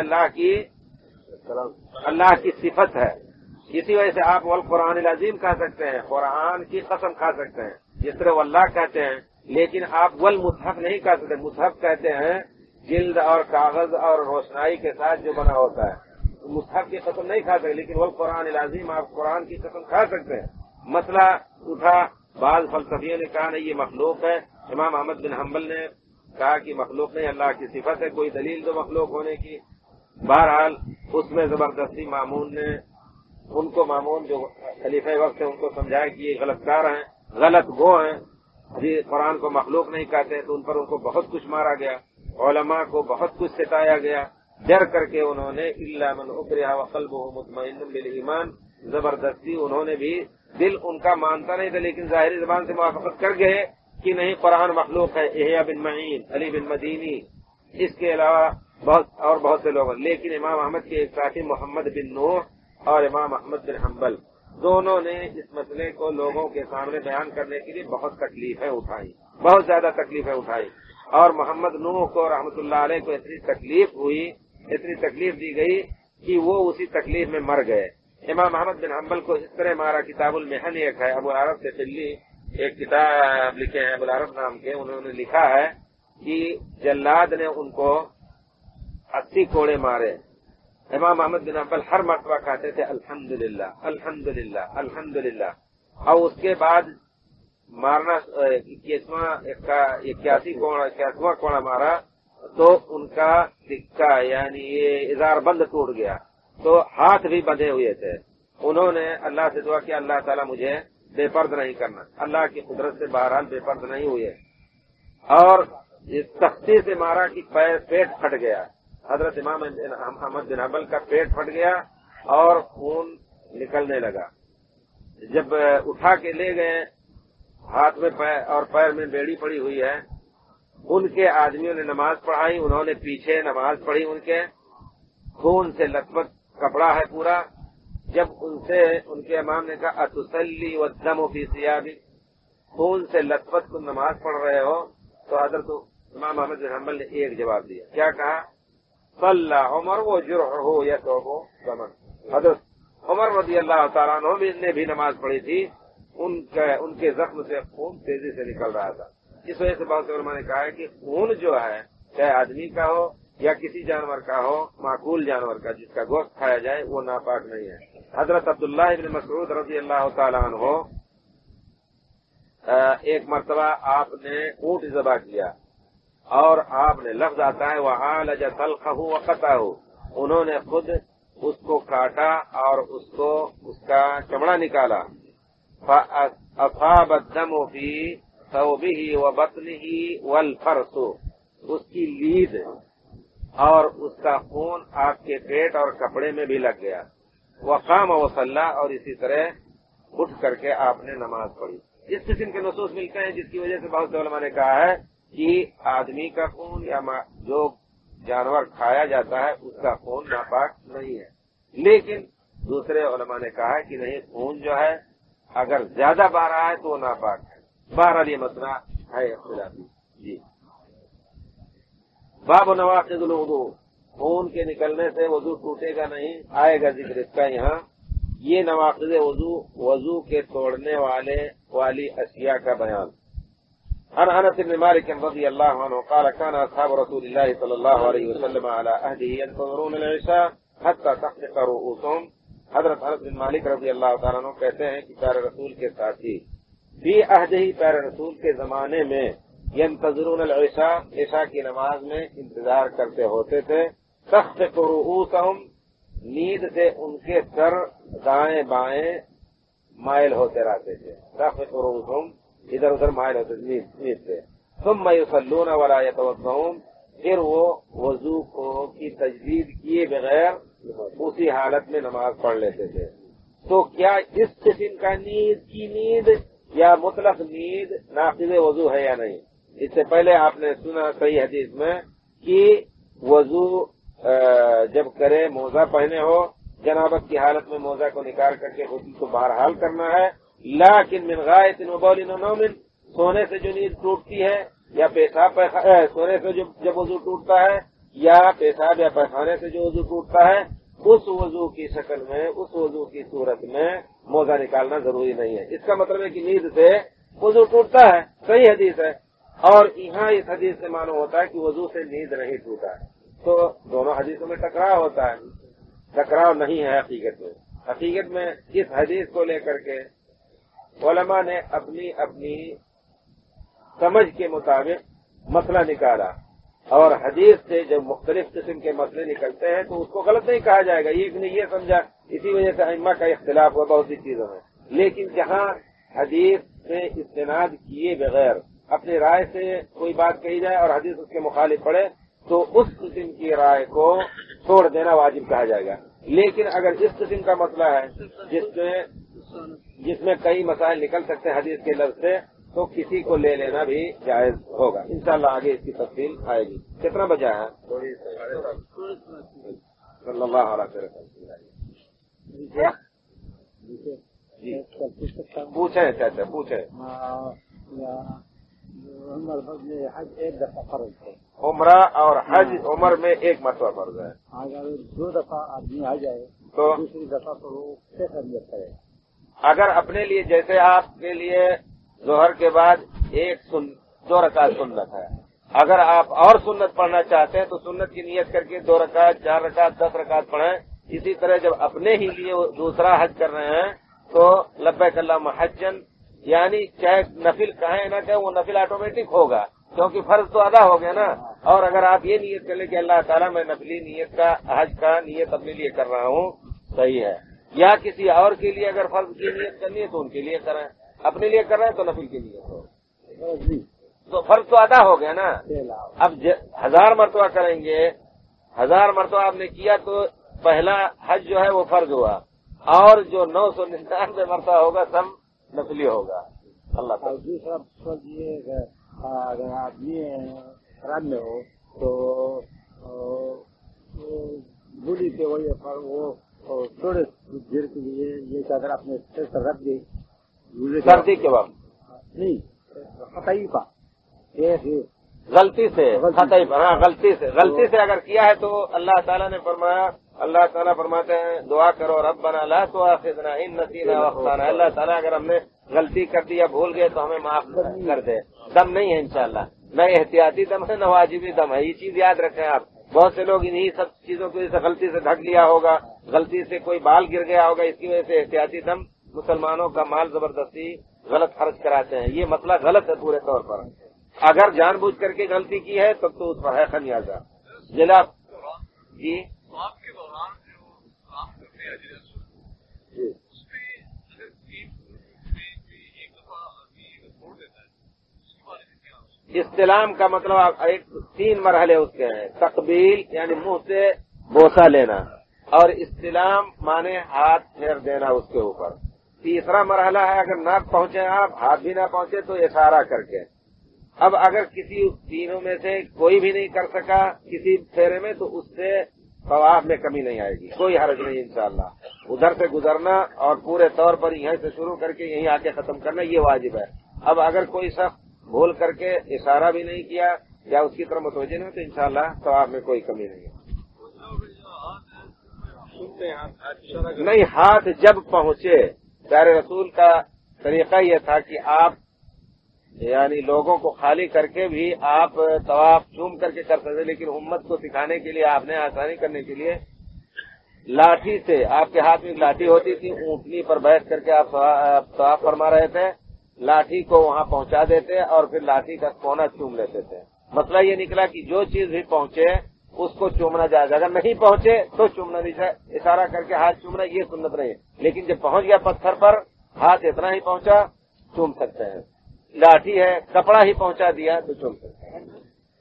اللہ کی صفت ہے۔ اسی وجہ سے آپ والقرآن العظیم کہہ سکتے ہیں، قرآن کی قسم کھا سکتے ہیں، جس طرح واللہ کہتے ہیں، لیکن آپ والمصحف نہیں کہہ سکتے۔ مصحف کہتے ہیں جلد اور کاغذ اور روشنائی کے ساتھ جو بنا ہوتا ہے، مصحف کی قسم نہیں کھا سکتے، لیکن والقرآن العظیم آپ قرآن کی قسم کھا سکتے ہیں۔ مسئلہ اٹھا، بعض فلسفیوں نے کہا نہیں یہ مخلوق ہے، امام احمد بن حنبل نے کہا کہ مخلوق نہیں، اللہ کی صفت ہے، کوئی دلیل تو مخلوق ہونے کی۔ بہرحال اس میں زبردستی مامون نے ان کو، مامون جو خلیفہ وقت ہے، ان کو سمجھایا کہ یہ غلط کار ہیں، غلط گو ہیں، جی قرآن کو مخلوق نہیں کہتے، تو ان پر ان کو بہت کچھ مارا گیا، علماء کو بہت کچھ ستایا گیا۔ ڈر کر کے انہوں نے الا من اکرہ وقلبہ مطمئن بالایمان، زبردستی انہوں نے بھی، دل ان کا مانتا نہیں تھا لیکن ظاہری زبان سے موافقت کر گئے کہ نہیں قرآن مخلوق ہے۔ احیاء بن معین، علی بن مدینی، اس کے علاوہ بہت سے لوگ، لیکن امام احمد کے ایک ساتھی محمد بن نوح اور امام احمد بن حنبل دونوں نے اس مسئلے کو لوگوں کے سامنے بیان کرنے کے لیے بہت تکلیفیں اٹھائی، بہت زیادہ تکلیفیں اٹھائی، اور محمد نوح کو رحمۃ اللہ علیہ کو اتنی تکلیف ہوئی، اتنی تکلیف دی گئی کہ وہ اسی تکلیف میں مر گئے۔ امام احمد بن حنبل کو اس طرح مارا، کتاب المحن ایک ہے، ابو العرب سے دلی ایک کتاب لکھے ہیں ابو العرب نام کے، انہوں نے لکھا ہے کہ جلاد نے ان کو 80 کوڑے مارے۔ امام احمد بن حنبل ہر مرتبہ کہتے تھے الحمدللہ الحمدللہ الحمدللہ، اور اس کے بعد मारना 81वां कोड़ा मारा तो उनका सिक्का यानी ये इज़ार बंद टूट गया, तो हाथ भी बंधे हुए थे। उन्होंने अल्लाह से दुआ किया, अल्लाह ताला मुझे बेपर्द नहीं करना। अल्लाह की कुदरत से बहरहाल बेपर्द नहीं हुए और इस सख्ती से मारा कि पेट फट गया। हजरत इमाम अहमद बिन हंबल का पेट फट गया और खून निकलने लगा। जब उठा के ले गए, हाथ में और पैर में बेड़ी पड़ी हुई है, उनके आदमियों ने नमाज पढ़ाई, उन्होंने पीछे नमाज पढ़ी, उनके खून से लथपथ कपड़ा है पूरा। जब उनके इमाम ने कहा अतुसल्ली वद्दमु फी सियाबी, खून से लथपथ तुम नमाज पढ़ रहे हो, तो हजरत इमाम अहमद बिन हंबल ने एक जवाब दिया, क्या कहा? सल्ला उमर वो जुरहु यसुबु दमन। हजरत उमर रज़ियल्लाहु तआला अन्हु ने भी नमाज पढ़ी थी, उनके जख्म से खून तेजी से निकल रहा था। इस वजह से बहुत से उलमा ने कहा है कि खून जो है चाहे आदमी का हो या किसी जानवर का हो, माकूल जानवर का जिसका गोश्त खाया जाए, वो नापाक नहीं है। हजरत अब्दुल्लाह इब्न मसऊद रज़ियल्लाहु तआला अन्हु एक मर्तबा आपने ऊंट ज़बह किया और आपने लफ्ज आता है वहालज तलखहु व क़तहु, उन्होंने खुद उसको काटा और उसका चमड़ा निकाला। फअसाब अद्दमु फी सौबिही व बत्निही वल फरसु, उसकी लीद और उसका खून आपके पेट और कपड़े में भी लग गया। वक़ाम व सल्ला, और इसी तरह उठ करके आपने नमाज पढ़ी। इस किस्म के नसूस मिलते हैं जिसकी वजह से बहुत से उलमा ने कहा है कि आदमी का खून या जो जानवर खाया जाता है उसका खून नापाक नहीं है। लेकिन दूसरे उलमा ने कहा है कि नहीं, खून जो है अगर ज्यादा बह रहा है तो वो नापाक है। बहरहाल ये मसला है इख्तिलाफी। जी, बाब नवाक़िदुल वुज़ू, खून के निकलने से वजू टूटेगा नहीं, आएगा जिक्र इसका यहाँ। ये नवाक़िद वजू के तोड़ने वाली अशिया का बयान। अन अनस बिन मालिक रज़ियल्लाहु अन्हु क़ाल कान अस्हाबु रसूलिल्लाहि सल्लल्लाहु अलैहि वसल्लम अला अहदिही यंतज़िरून अल-इशा हत्ता तख़्फ़िक़ रूऊसुहुम। हज़रत अनस बिन मालिक रज़ियल्लाहु तआला अन्हु कहते हैं कि प्यारे रसूल के साथी फी अहदिही, प्यारे रसूल के जमाने में, यंतज़िरून अल-इशा, इशा की नमाज में इंतजार करते होते थे। तख़्फ़िक़ रूऊसुहुम, नींद से उनके सर दाएं बाएं माइल होते रहते थे। तख़्फ़िक़ रूऊसुहुम, इधर उधर माइल होते नींद से। सुम्मा युसल्लून वला यतवद्दऊन, फिर वो वजू की तजदीद किए बगैर उसी हालत में नमाज पढ़ लेते थे। तो क्या इस किस्म का नींद या मुतलक नींद नाक़िज़ वजू है या नहीं? इससे पहले आपने सुना सही हदीस में कि वजू जब करे मोजा पहने हो, जनाबत की हालत में मोजा को निकाल करके गुस्ल को बहरहाल करना है। लाकिन मिन गायतिन व बौलिन व नौमिन, सोने से जो नींद टूटती है या पेशाब सोने से जब वजू टूटता है या पेशाब या पैखाने से जो वजू टूटता है, उस वजू की शक्ल में, उस वजू की सूरत में मोजा निकालना जरूरी नहीं है। इसका मतलब है कि नींद से वजू टूटता है, सही हदीस है। और यहाँ इस हदीस से मालूम होता है कि वजू से नींद नहीं टूटा है। तो दोनों हदीसों में टकराव होता है, टकराव नहीं है हकीकत में। हकीकत में इस हदीस को लेकर के उलमा ने अपनी अपनी समझ के मुताबिक मसला निकाला, और हदीस से जब मुख्तलिफ किस्म के मसले निकलते हैं तो उसको गलत नहीं कहा जाएगा। एक ने ये समझा, इसी वजह से अइम्मा का इख्तिलाफ हुआ बहुत सी चीजों में। लेकिन जहाँ हदीस से इस्तिनाद किए बगैर अपनी राय से कोई बात कही जाए और हदीस उसके मुखालिफ पड़े, तो उस किस्म की राय को छोड़ देना वाजिब कहा जाएगा। लेकिन अगर इस किस्म का मसला है जिसमें कई मसाइल निकल सकते हैं हदीस के लफ्ज से, तो किसी को ले लेना भी जायज होगा। इंशाअल्लाह आगे इसकी तफसील आएगी। कितना बजा है? सल्लल्लाहु अलैहि वसल्लम। पूछे चाचा, पूछे। हज एक दफा फर्ज है, उम्रा और हज उम्र में एक मरतबा फर्ज है। अगर 2 दफा आदमी आ जाए तो दूसरी दफा तो वो कैसे नियत करे? अगर अपने लिए, जैसे आपके लिए जोहर के बाद 2 रकात सुन्नत है, अगर आप और सुन्नत पढ़ना चाहते हैं तो सुन्नत की नियत करके 2 रकात, 4 रकात, 10 रकात पढ़ें। इसी तरह जब अपने ही लिए दूसरा हज कर रहे हैं तो लब्बैक अल्लाहुम्मा हज्जन یعنی چاہے نفل کہیں نہ کہیں وہ نفل آٹومیٹک ہوگا، کیونکہ فرض تو ادا ہو گیا نا۔ اور اگر آپ یہ نیت کر لیں کہ اللہ تعالیٰ میں نفلی نیت کا حج کا نیت اپنے لیے کر رہا ہوں، صحیح ہے، یا کسی اور کے لیے اگر فرض کی نیت کرنی ہے تو ان کے لیے کریں، اپنے لیے کر رہے ہیں تو نفل کے لیے ہو، تو فرض تو ادا ہو گیا نا۔ اب 1000 مرتبہ کریں گے، 1000 مرتبہ آپ نے کیا تو پہلا حج جو ہے وہ فرض ہوا، اور جو 999 مرتبہ ہوگا سب نفلی ہوگا۔ اللہ اور تعالیٰ دوسرا فرض یہ ہے کہ اگر آدمی حرام میں ہو تو بولی کے وجہ پر وہ تھوڑے دیر کے لیے یہ چادر اپنے سر پر رکھ دی سردی کے وقت نہیں خطائی پا غلطی سے خطائی پر، ہاں غلطی سے اگر کیا ہے تو اللہ تعالیٰ نے فرمایا، اللہ تعالیٰ فرماتے ہیں دعا کرو ربنا لا تؤاخذنا ان نسینا واخطانا، اللہ تعالیٰ اگر ہم نے غلطی کر دی یا بھول گئے تو ہمیں معاف کر دے۔ دم نہیں ہے انشاءاللہ، نہ احتیاطی دم ہے نہ واجبی دم ہے، یہ چیز یاد رکھیں آپ۔ بہت سے لوگ انہی سب چیزوں کی وجہ سے غلطی سے ڈھک لیا ہوگا، غلطی سے کوئی بال گر گیا ہوگا، اس کی وجہ سے احتیاطی دم مسلمانوں کا مال زبردستی غلط خرچ کراتے ہیں، یہ مسئلہ غلط ہے پورے طور پر۔ اگر جان بوجھ کر کے غلطی کی ہے تب تو اس پر ہے خمیازہ۔ جناب جی آپ کے دوران جو کام کرتے ہیں جی اس میں اگر ایک دفعہ آدمی چھوڑ دیتا ہے اس کے بارے میں کیا؟ استلام کا مطلب ایک 3 مرحلے اس کے ہیں، تقبیل یعنی منہ سے بوسہ لینا، اور استلام مانے ہاتھ پھیر دینا اس کے اوپر۔ تیسرا مرحلہ ہے اگر نہ پہنچے آپ، ہاتھ بھی نہ پہنچے تو اشارہ کر کے۔ اب اگر کسی تینوں میں سے کوئی بھی نہیں کر سکا کسی پھیرے میں تو اس سے طواف میں کمی نہیں آئے گی، کوئی حرج نہیں انشاءاللہ۔ ادھر سے گزرنا اور پورے طور پر یہیں سے شروع کر کے یہیں آ کے ختم کرنا یہ واجب ہے۔ اب اگر کوئی شخص بھول کر کے اشارہ بھی نہیں کیا یا اس کی طرف متوجہ نہیں تو انشاءاللہ طواف میں کوئی کمی نہیں ہے۔ نہیں، ہاتھ جب پہنچے، پیارے رسول کا طریقہ یہ تھا کہ آپ یعنی لوگوں کو خالی کر کے بھی آپ طواف چوم کر کے کر سکتے، لیکن امت کو سکھانے کے لیے آپ نے آسانی کرنے کے لیے لاٹھی سے، آپ کے ہاتھ میں لاٹھی ہوتی تھی، اونٹنی پر بیٹھ کر کے آپ طواف فرما رہے تھے، لاٹھی کو وہاں پہنچا دیتے اور پھر لاٹھی کا کونا چوم لیتے تھے۔ مسئلہ یہ نکلا کہ جو چیز بھی پہنچے اس کو چومنا جائز، اگر نہیں پہنچے تو چومنا نہیں چاہیے، اشارہ کر کے ہاتھ چومنا یہ سنت نہیں ہے، لیکن جب پہنچ گیا پتھر پر، ہاتھ اتنا ہی پہنچا چوم سکتے ہیں۔ لاٹھی ہے، کپڑا ہی پہنچا دیا تو چوم سکتے ہیں۔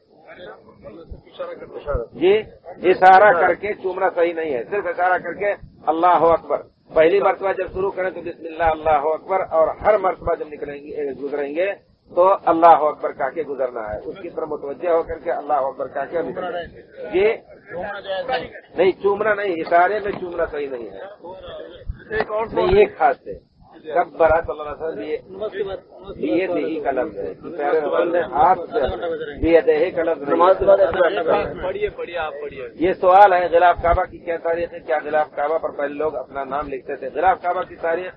جی اشارہ کر کے چومنا صحیح نہیں ہے، صرف اشارہ کر کے اللہ اکبر، پہلی مرتبہ جب شروع کریں تو بسم اللہ اللہ اکبر، اور ہر مرتبہ جب گزریں گے تو اللہ اکبر کہہ کے گزرنا ہے، اس کی طرف متوجہ ہو کر کے اللہ اکبر کہہ کے جی نہیں چومنا نہیں، اشارے میں چومنا صحیح نہیں ہے۔ نہیں ایک ہاتھ سے کب برا صلی اللہ علیہ وسلم یہ کا لفظ ہے، پیارے رسول نے ہاتھ سے کا لفظ پڑھیے آپ پڑھیے۔ یہ سوال ہے غلاف کعبہ کی کیا تاریخ ہے؟ کیا غلاف کعبہ پر پہلے لوگ اپنا نام لکھتے تھے؟ غلاف کعبہ کی تاریخ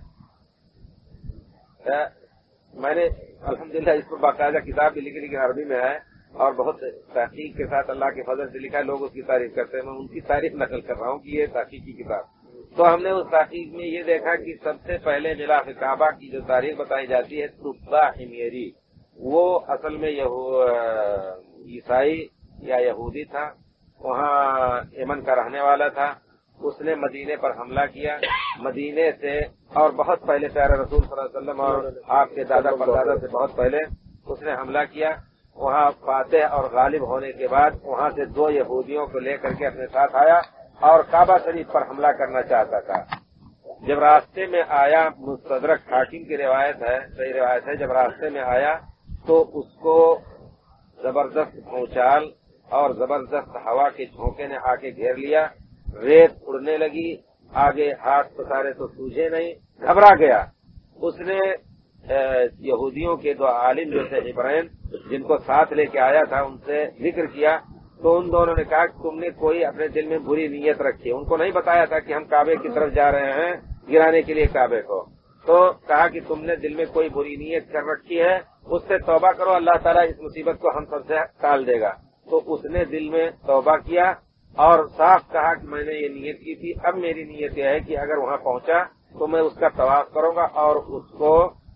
میں نے الحمدللہ اس پر باقاعدہ کتاب بھی لکھی، لیکن عربی میں ہے اور بہت تحقیق کے ساتھ اللہ کے فضل سے لکھا ہے، لوگ اس کی تعریف کرتے ہیں، میں ان کی تعریف نقل کر رہا ہوں کہ یہ تحقیقی کتاب۔ تو ہم نے اس تحقیق میں یہ دیکھا کہ سب سے پہلے غلاف کعبہ کی جو تاریخ بتائی جاتی ہے تبا حمیری، وہ اصل میں عیسائی یا یہودی تھا، وہاں یمن کا رہنے والا تھا، اس نے مدینے پر حملہ کیا، مدینے سے اور بہت پہلے پیارے رسول صلی اللہ علیہ وسلم اور آپ کے دادا پردادا سے بہت پہلے اس نے حملہ کیا، وہاں فاتح اور غالب ہونے کے بعد وہاں سے 2 یہودیوں کو لے کر کے اپنے ساتھ آیا اور کعبہ شریف پر حملہ کرنا چاہتا تھا۔ جب راستے میں آیا، مستدرک حاکم کی روایت ہے، صحیح روایت ہے، جب راستے میں آیا تو اس کو زبردست بھونچال اور زبردست ہوا کے جھونکے نے آ کے گھیر لیا، ریت اڑنے لگی، آگے ہاتھ پسارے تو سوجھے نہیں، گھبرا گیا۔ اس نے یہودیوں کے 2 عالم جو تھے عبرین، جن کو ساتھ لے کے آیا تھا، ان سے ذکر کیا تو ان دونوں نے کہا کہ تم نے کوئی اپنے دل میں بری نیت رکھی ہے۔ ان کو نہیں بتایا تھا کہ ہم کعبے کی طرف جا رہے ہیں گرانے کے لیے کعبے کو، تو کہا کہ تم نے دل میں کوئی بری نیت کر رکھی ہے، اس سے توبہ کرو، اللہ تعالیٰ اس مصیبت کو ہم سب سے ٹال دے گا۔ تو اس نے دل میں توبہ کیا اور صاف کہا کہ میں نے یہ نیت کی تھی، اب میری نیت یہ ہے کہ اگر وہاں پہنچا تو میں اس کا طواف کروں گا اور اس کو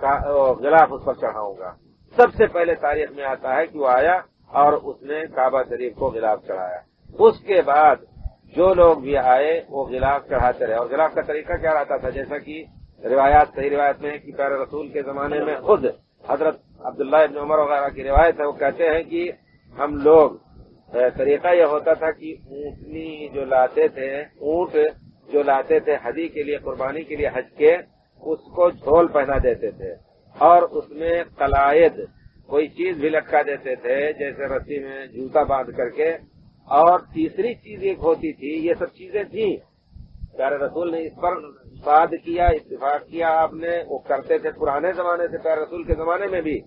غلاف اس پر چڑھاؤں گا۔ سب سے پہلے تاریخ میں آتا ہے کہ وہ آیا اور اس نے کعبہ شریف کو غلاف چڑھایا۔ اس کے بعد جو لوگ بھی آئے وہ غلاف چڑھاتے رہے، اور غلاف کا طریقہ کیا رہتا تھا، جیسا کہ صحیح روایت میں ہے کہ پیارے رسول کے زمانے میں خود حضرت عبداللہ ابن عمر وغیرہ کی روایت ہے، وہ کہتے ہیں کہ ہم لوگ طریقہ یہ ہوتا تھا کہ اونٹنی جو لاتے تھے، اونٹ جو لاتے تھے حدی کے لیے، قربانی کے لیے حج کے، اس کو جھول پہنا دیتے تھے اور اس میں قلائد کوئی چیز بھی لٹکا دیتے تھے، جیسے رسی میں جوتا باندھ کر کے۔ اور تیسری چیز ایک ہوتی تھی، یہ سب چیزیں تھیں، پیارے رسول نے اس پر بات کیا، اتفاق کیا، آپ نے وہ کرتے تھے پرانے زمانے سے، پیارے رسول کے زمانے میں بھی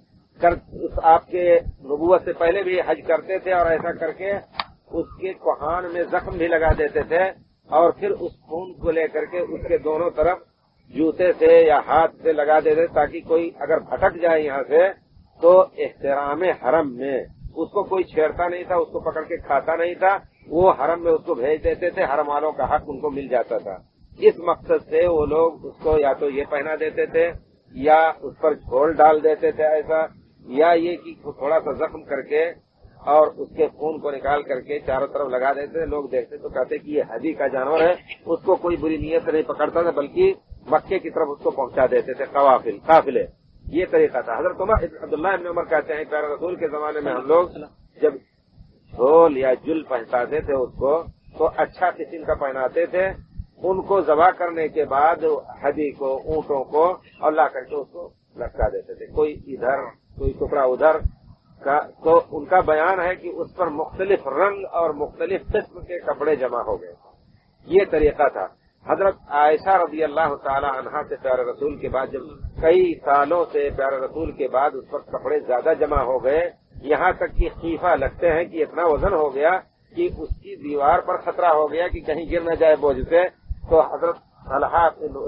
آپ کے نبوت سے پہلے بھی حج کرتے تھے، اور ایسا کر کے اس کے کوہان میں زخم بھی لگا دیتے تھے اور پھر اس خون کو لے کر کے اس کے دونوں طرف جوتے سے یا ہاتھ سے لگا دیتے تاکہ کوئی اگر بھٹک جائے یہاں سے تو احترام حرم میں اس کو کوئی چھیڑتا نہیں تھا، اس کو پکڑ کے کھاتا نہیں تھا، وہ حرم میں اس کو بھیج دیتے تھے، حرم والوں کا حق ان کو مل جاتا تھا۔ اس مقصد سے وہ لوگ اس کو یا تو یہ پہنا دیتے تھے یا اس پر جھول ڈال دیتے تھے ایسا، یا یہ کہ تھوڑا سا زخم کر کے اور اس کے خون کو نکال کر کے چاروں طرف لگا دیتے تھے۔ لوگ دیکھتے تو کہتے کہ یہ حدی کا جانور ہے، اس کو کوئی بری نیت سے نہیں پکڑتا تھا بلکہ مکے کی طرف اس کو پہنچا دیتے تھے قافلے۔ یہ طریقہ تھا۔ حضرت عبداللہ ابن عمر کہتے ہیں پیارے رسول کے زمانے میں ہم لوگ جب جھول یا جل پہناتے تھے اس کو تو اچھا قسم کا پہناتے تھے، ان کو ذبح کرنے کے بعد حدی کو، اونٹوں کو، اور لا کر کے اس کو لٹکا دیتے تھے، کوئی ادھر کوئی ٹکڑا ادھر کا۔ تو ان کا بیان ہے کہ اس پر مختلف رنگ اور مختلف قسم کے کپڑے جمع ہو گئے، یہ طریقہ تھا۔ حضرت عائشہ رضی اللہ تعالی عنہا سے پیارے رسول کے بعد جب کئی سالوں سے پیارے رسول کے بعد اس پر کپڑے زیادہ جمع ہو گئے، یہاں تک کہ خیفہ لگتے ہیں کہ اتنا وزن ہو گیا کہ اس کی دیوار پر خطرہ ہو گیا کہ کہیں گر نہ جائے بوجھ سے، تو حضرت طلحہ بن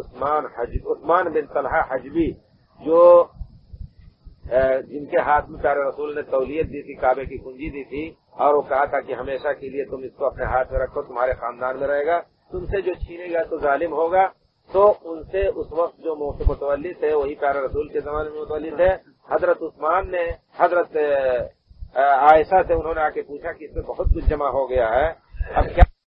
عثمان بن طلحہ حجبی جو جن کے ہاتھ میں پیارے رسول نے تولیت دی تھی، کعبے کی کنجی دی تھی، اور وہ کہا تھا کہ ہمیشہ کے لیے تم اس کو اپنے ہاتھ میں رکھو، تمہارے خاندان میں رہے گا، تم سے جو چھینے گا تو ظالم ہوگا، تو ان سے اس وقت جو متولی تھے وہی پیارے رسول کے زمانے میں متولی تھے، حضرت عثمان نے حضرت عائشہ سے انہوں نے آ کے پوچھا کہ اس میں بہت کچھ جمع ہو گیا ہے، اب کیا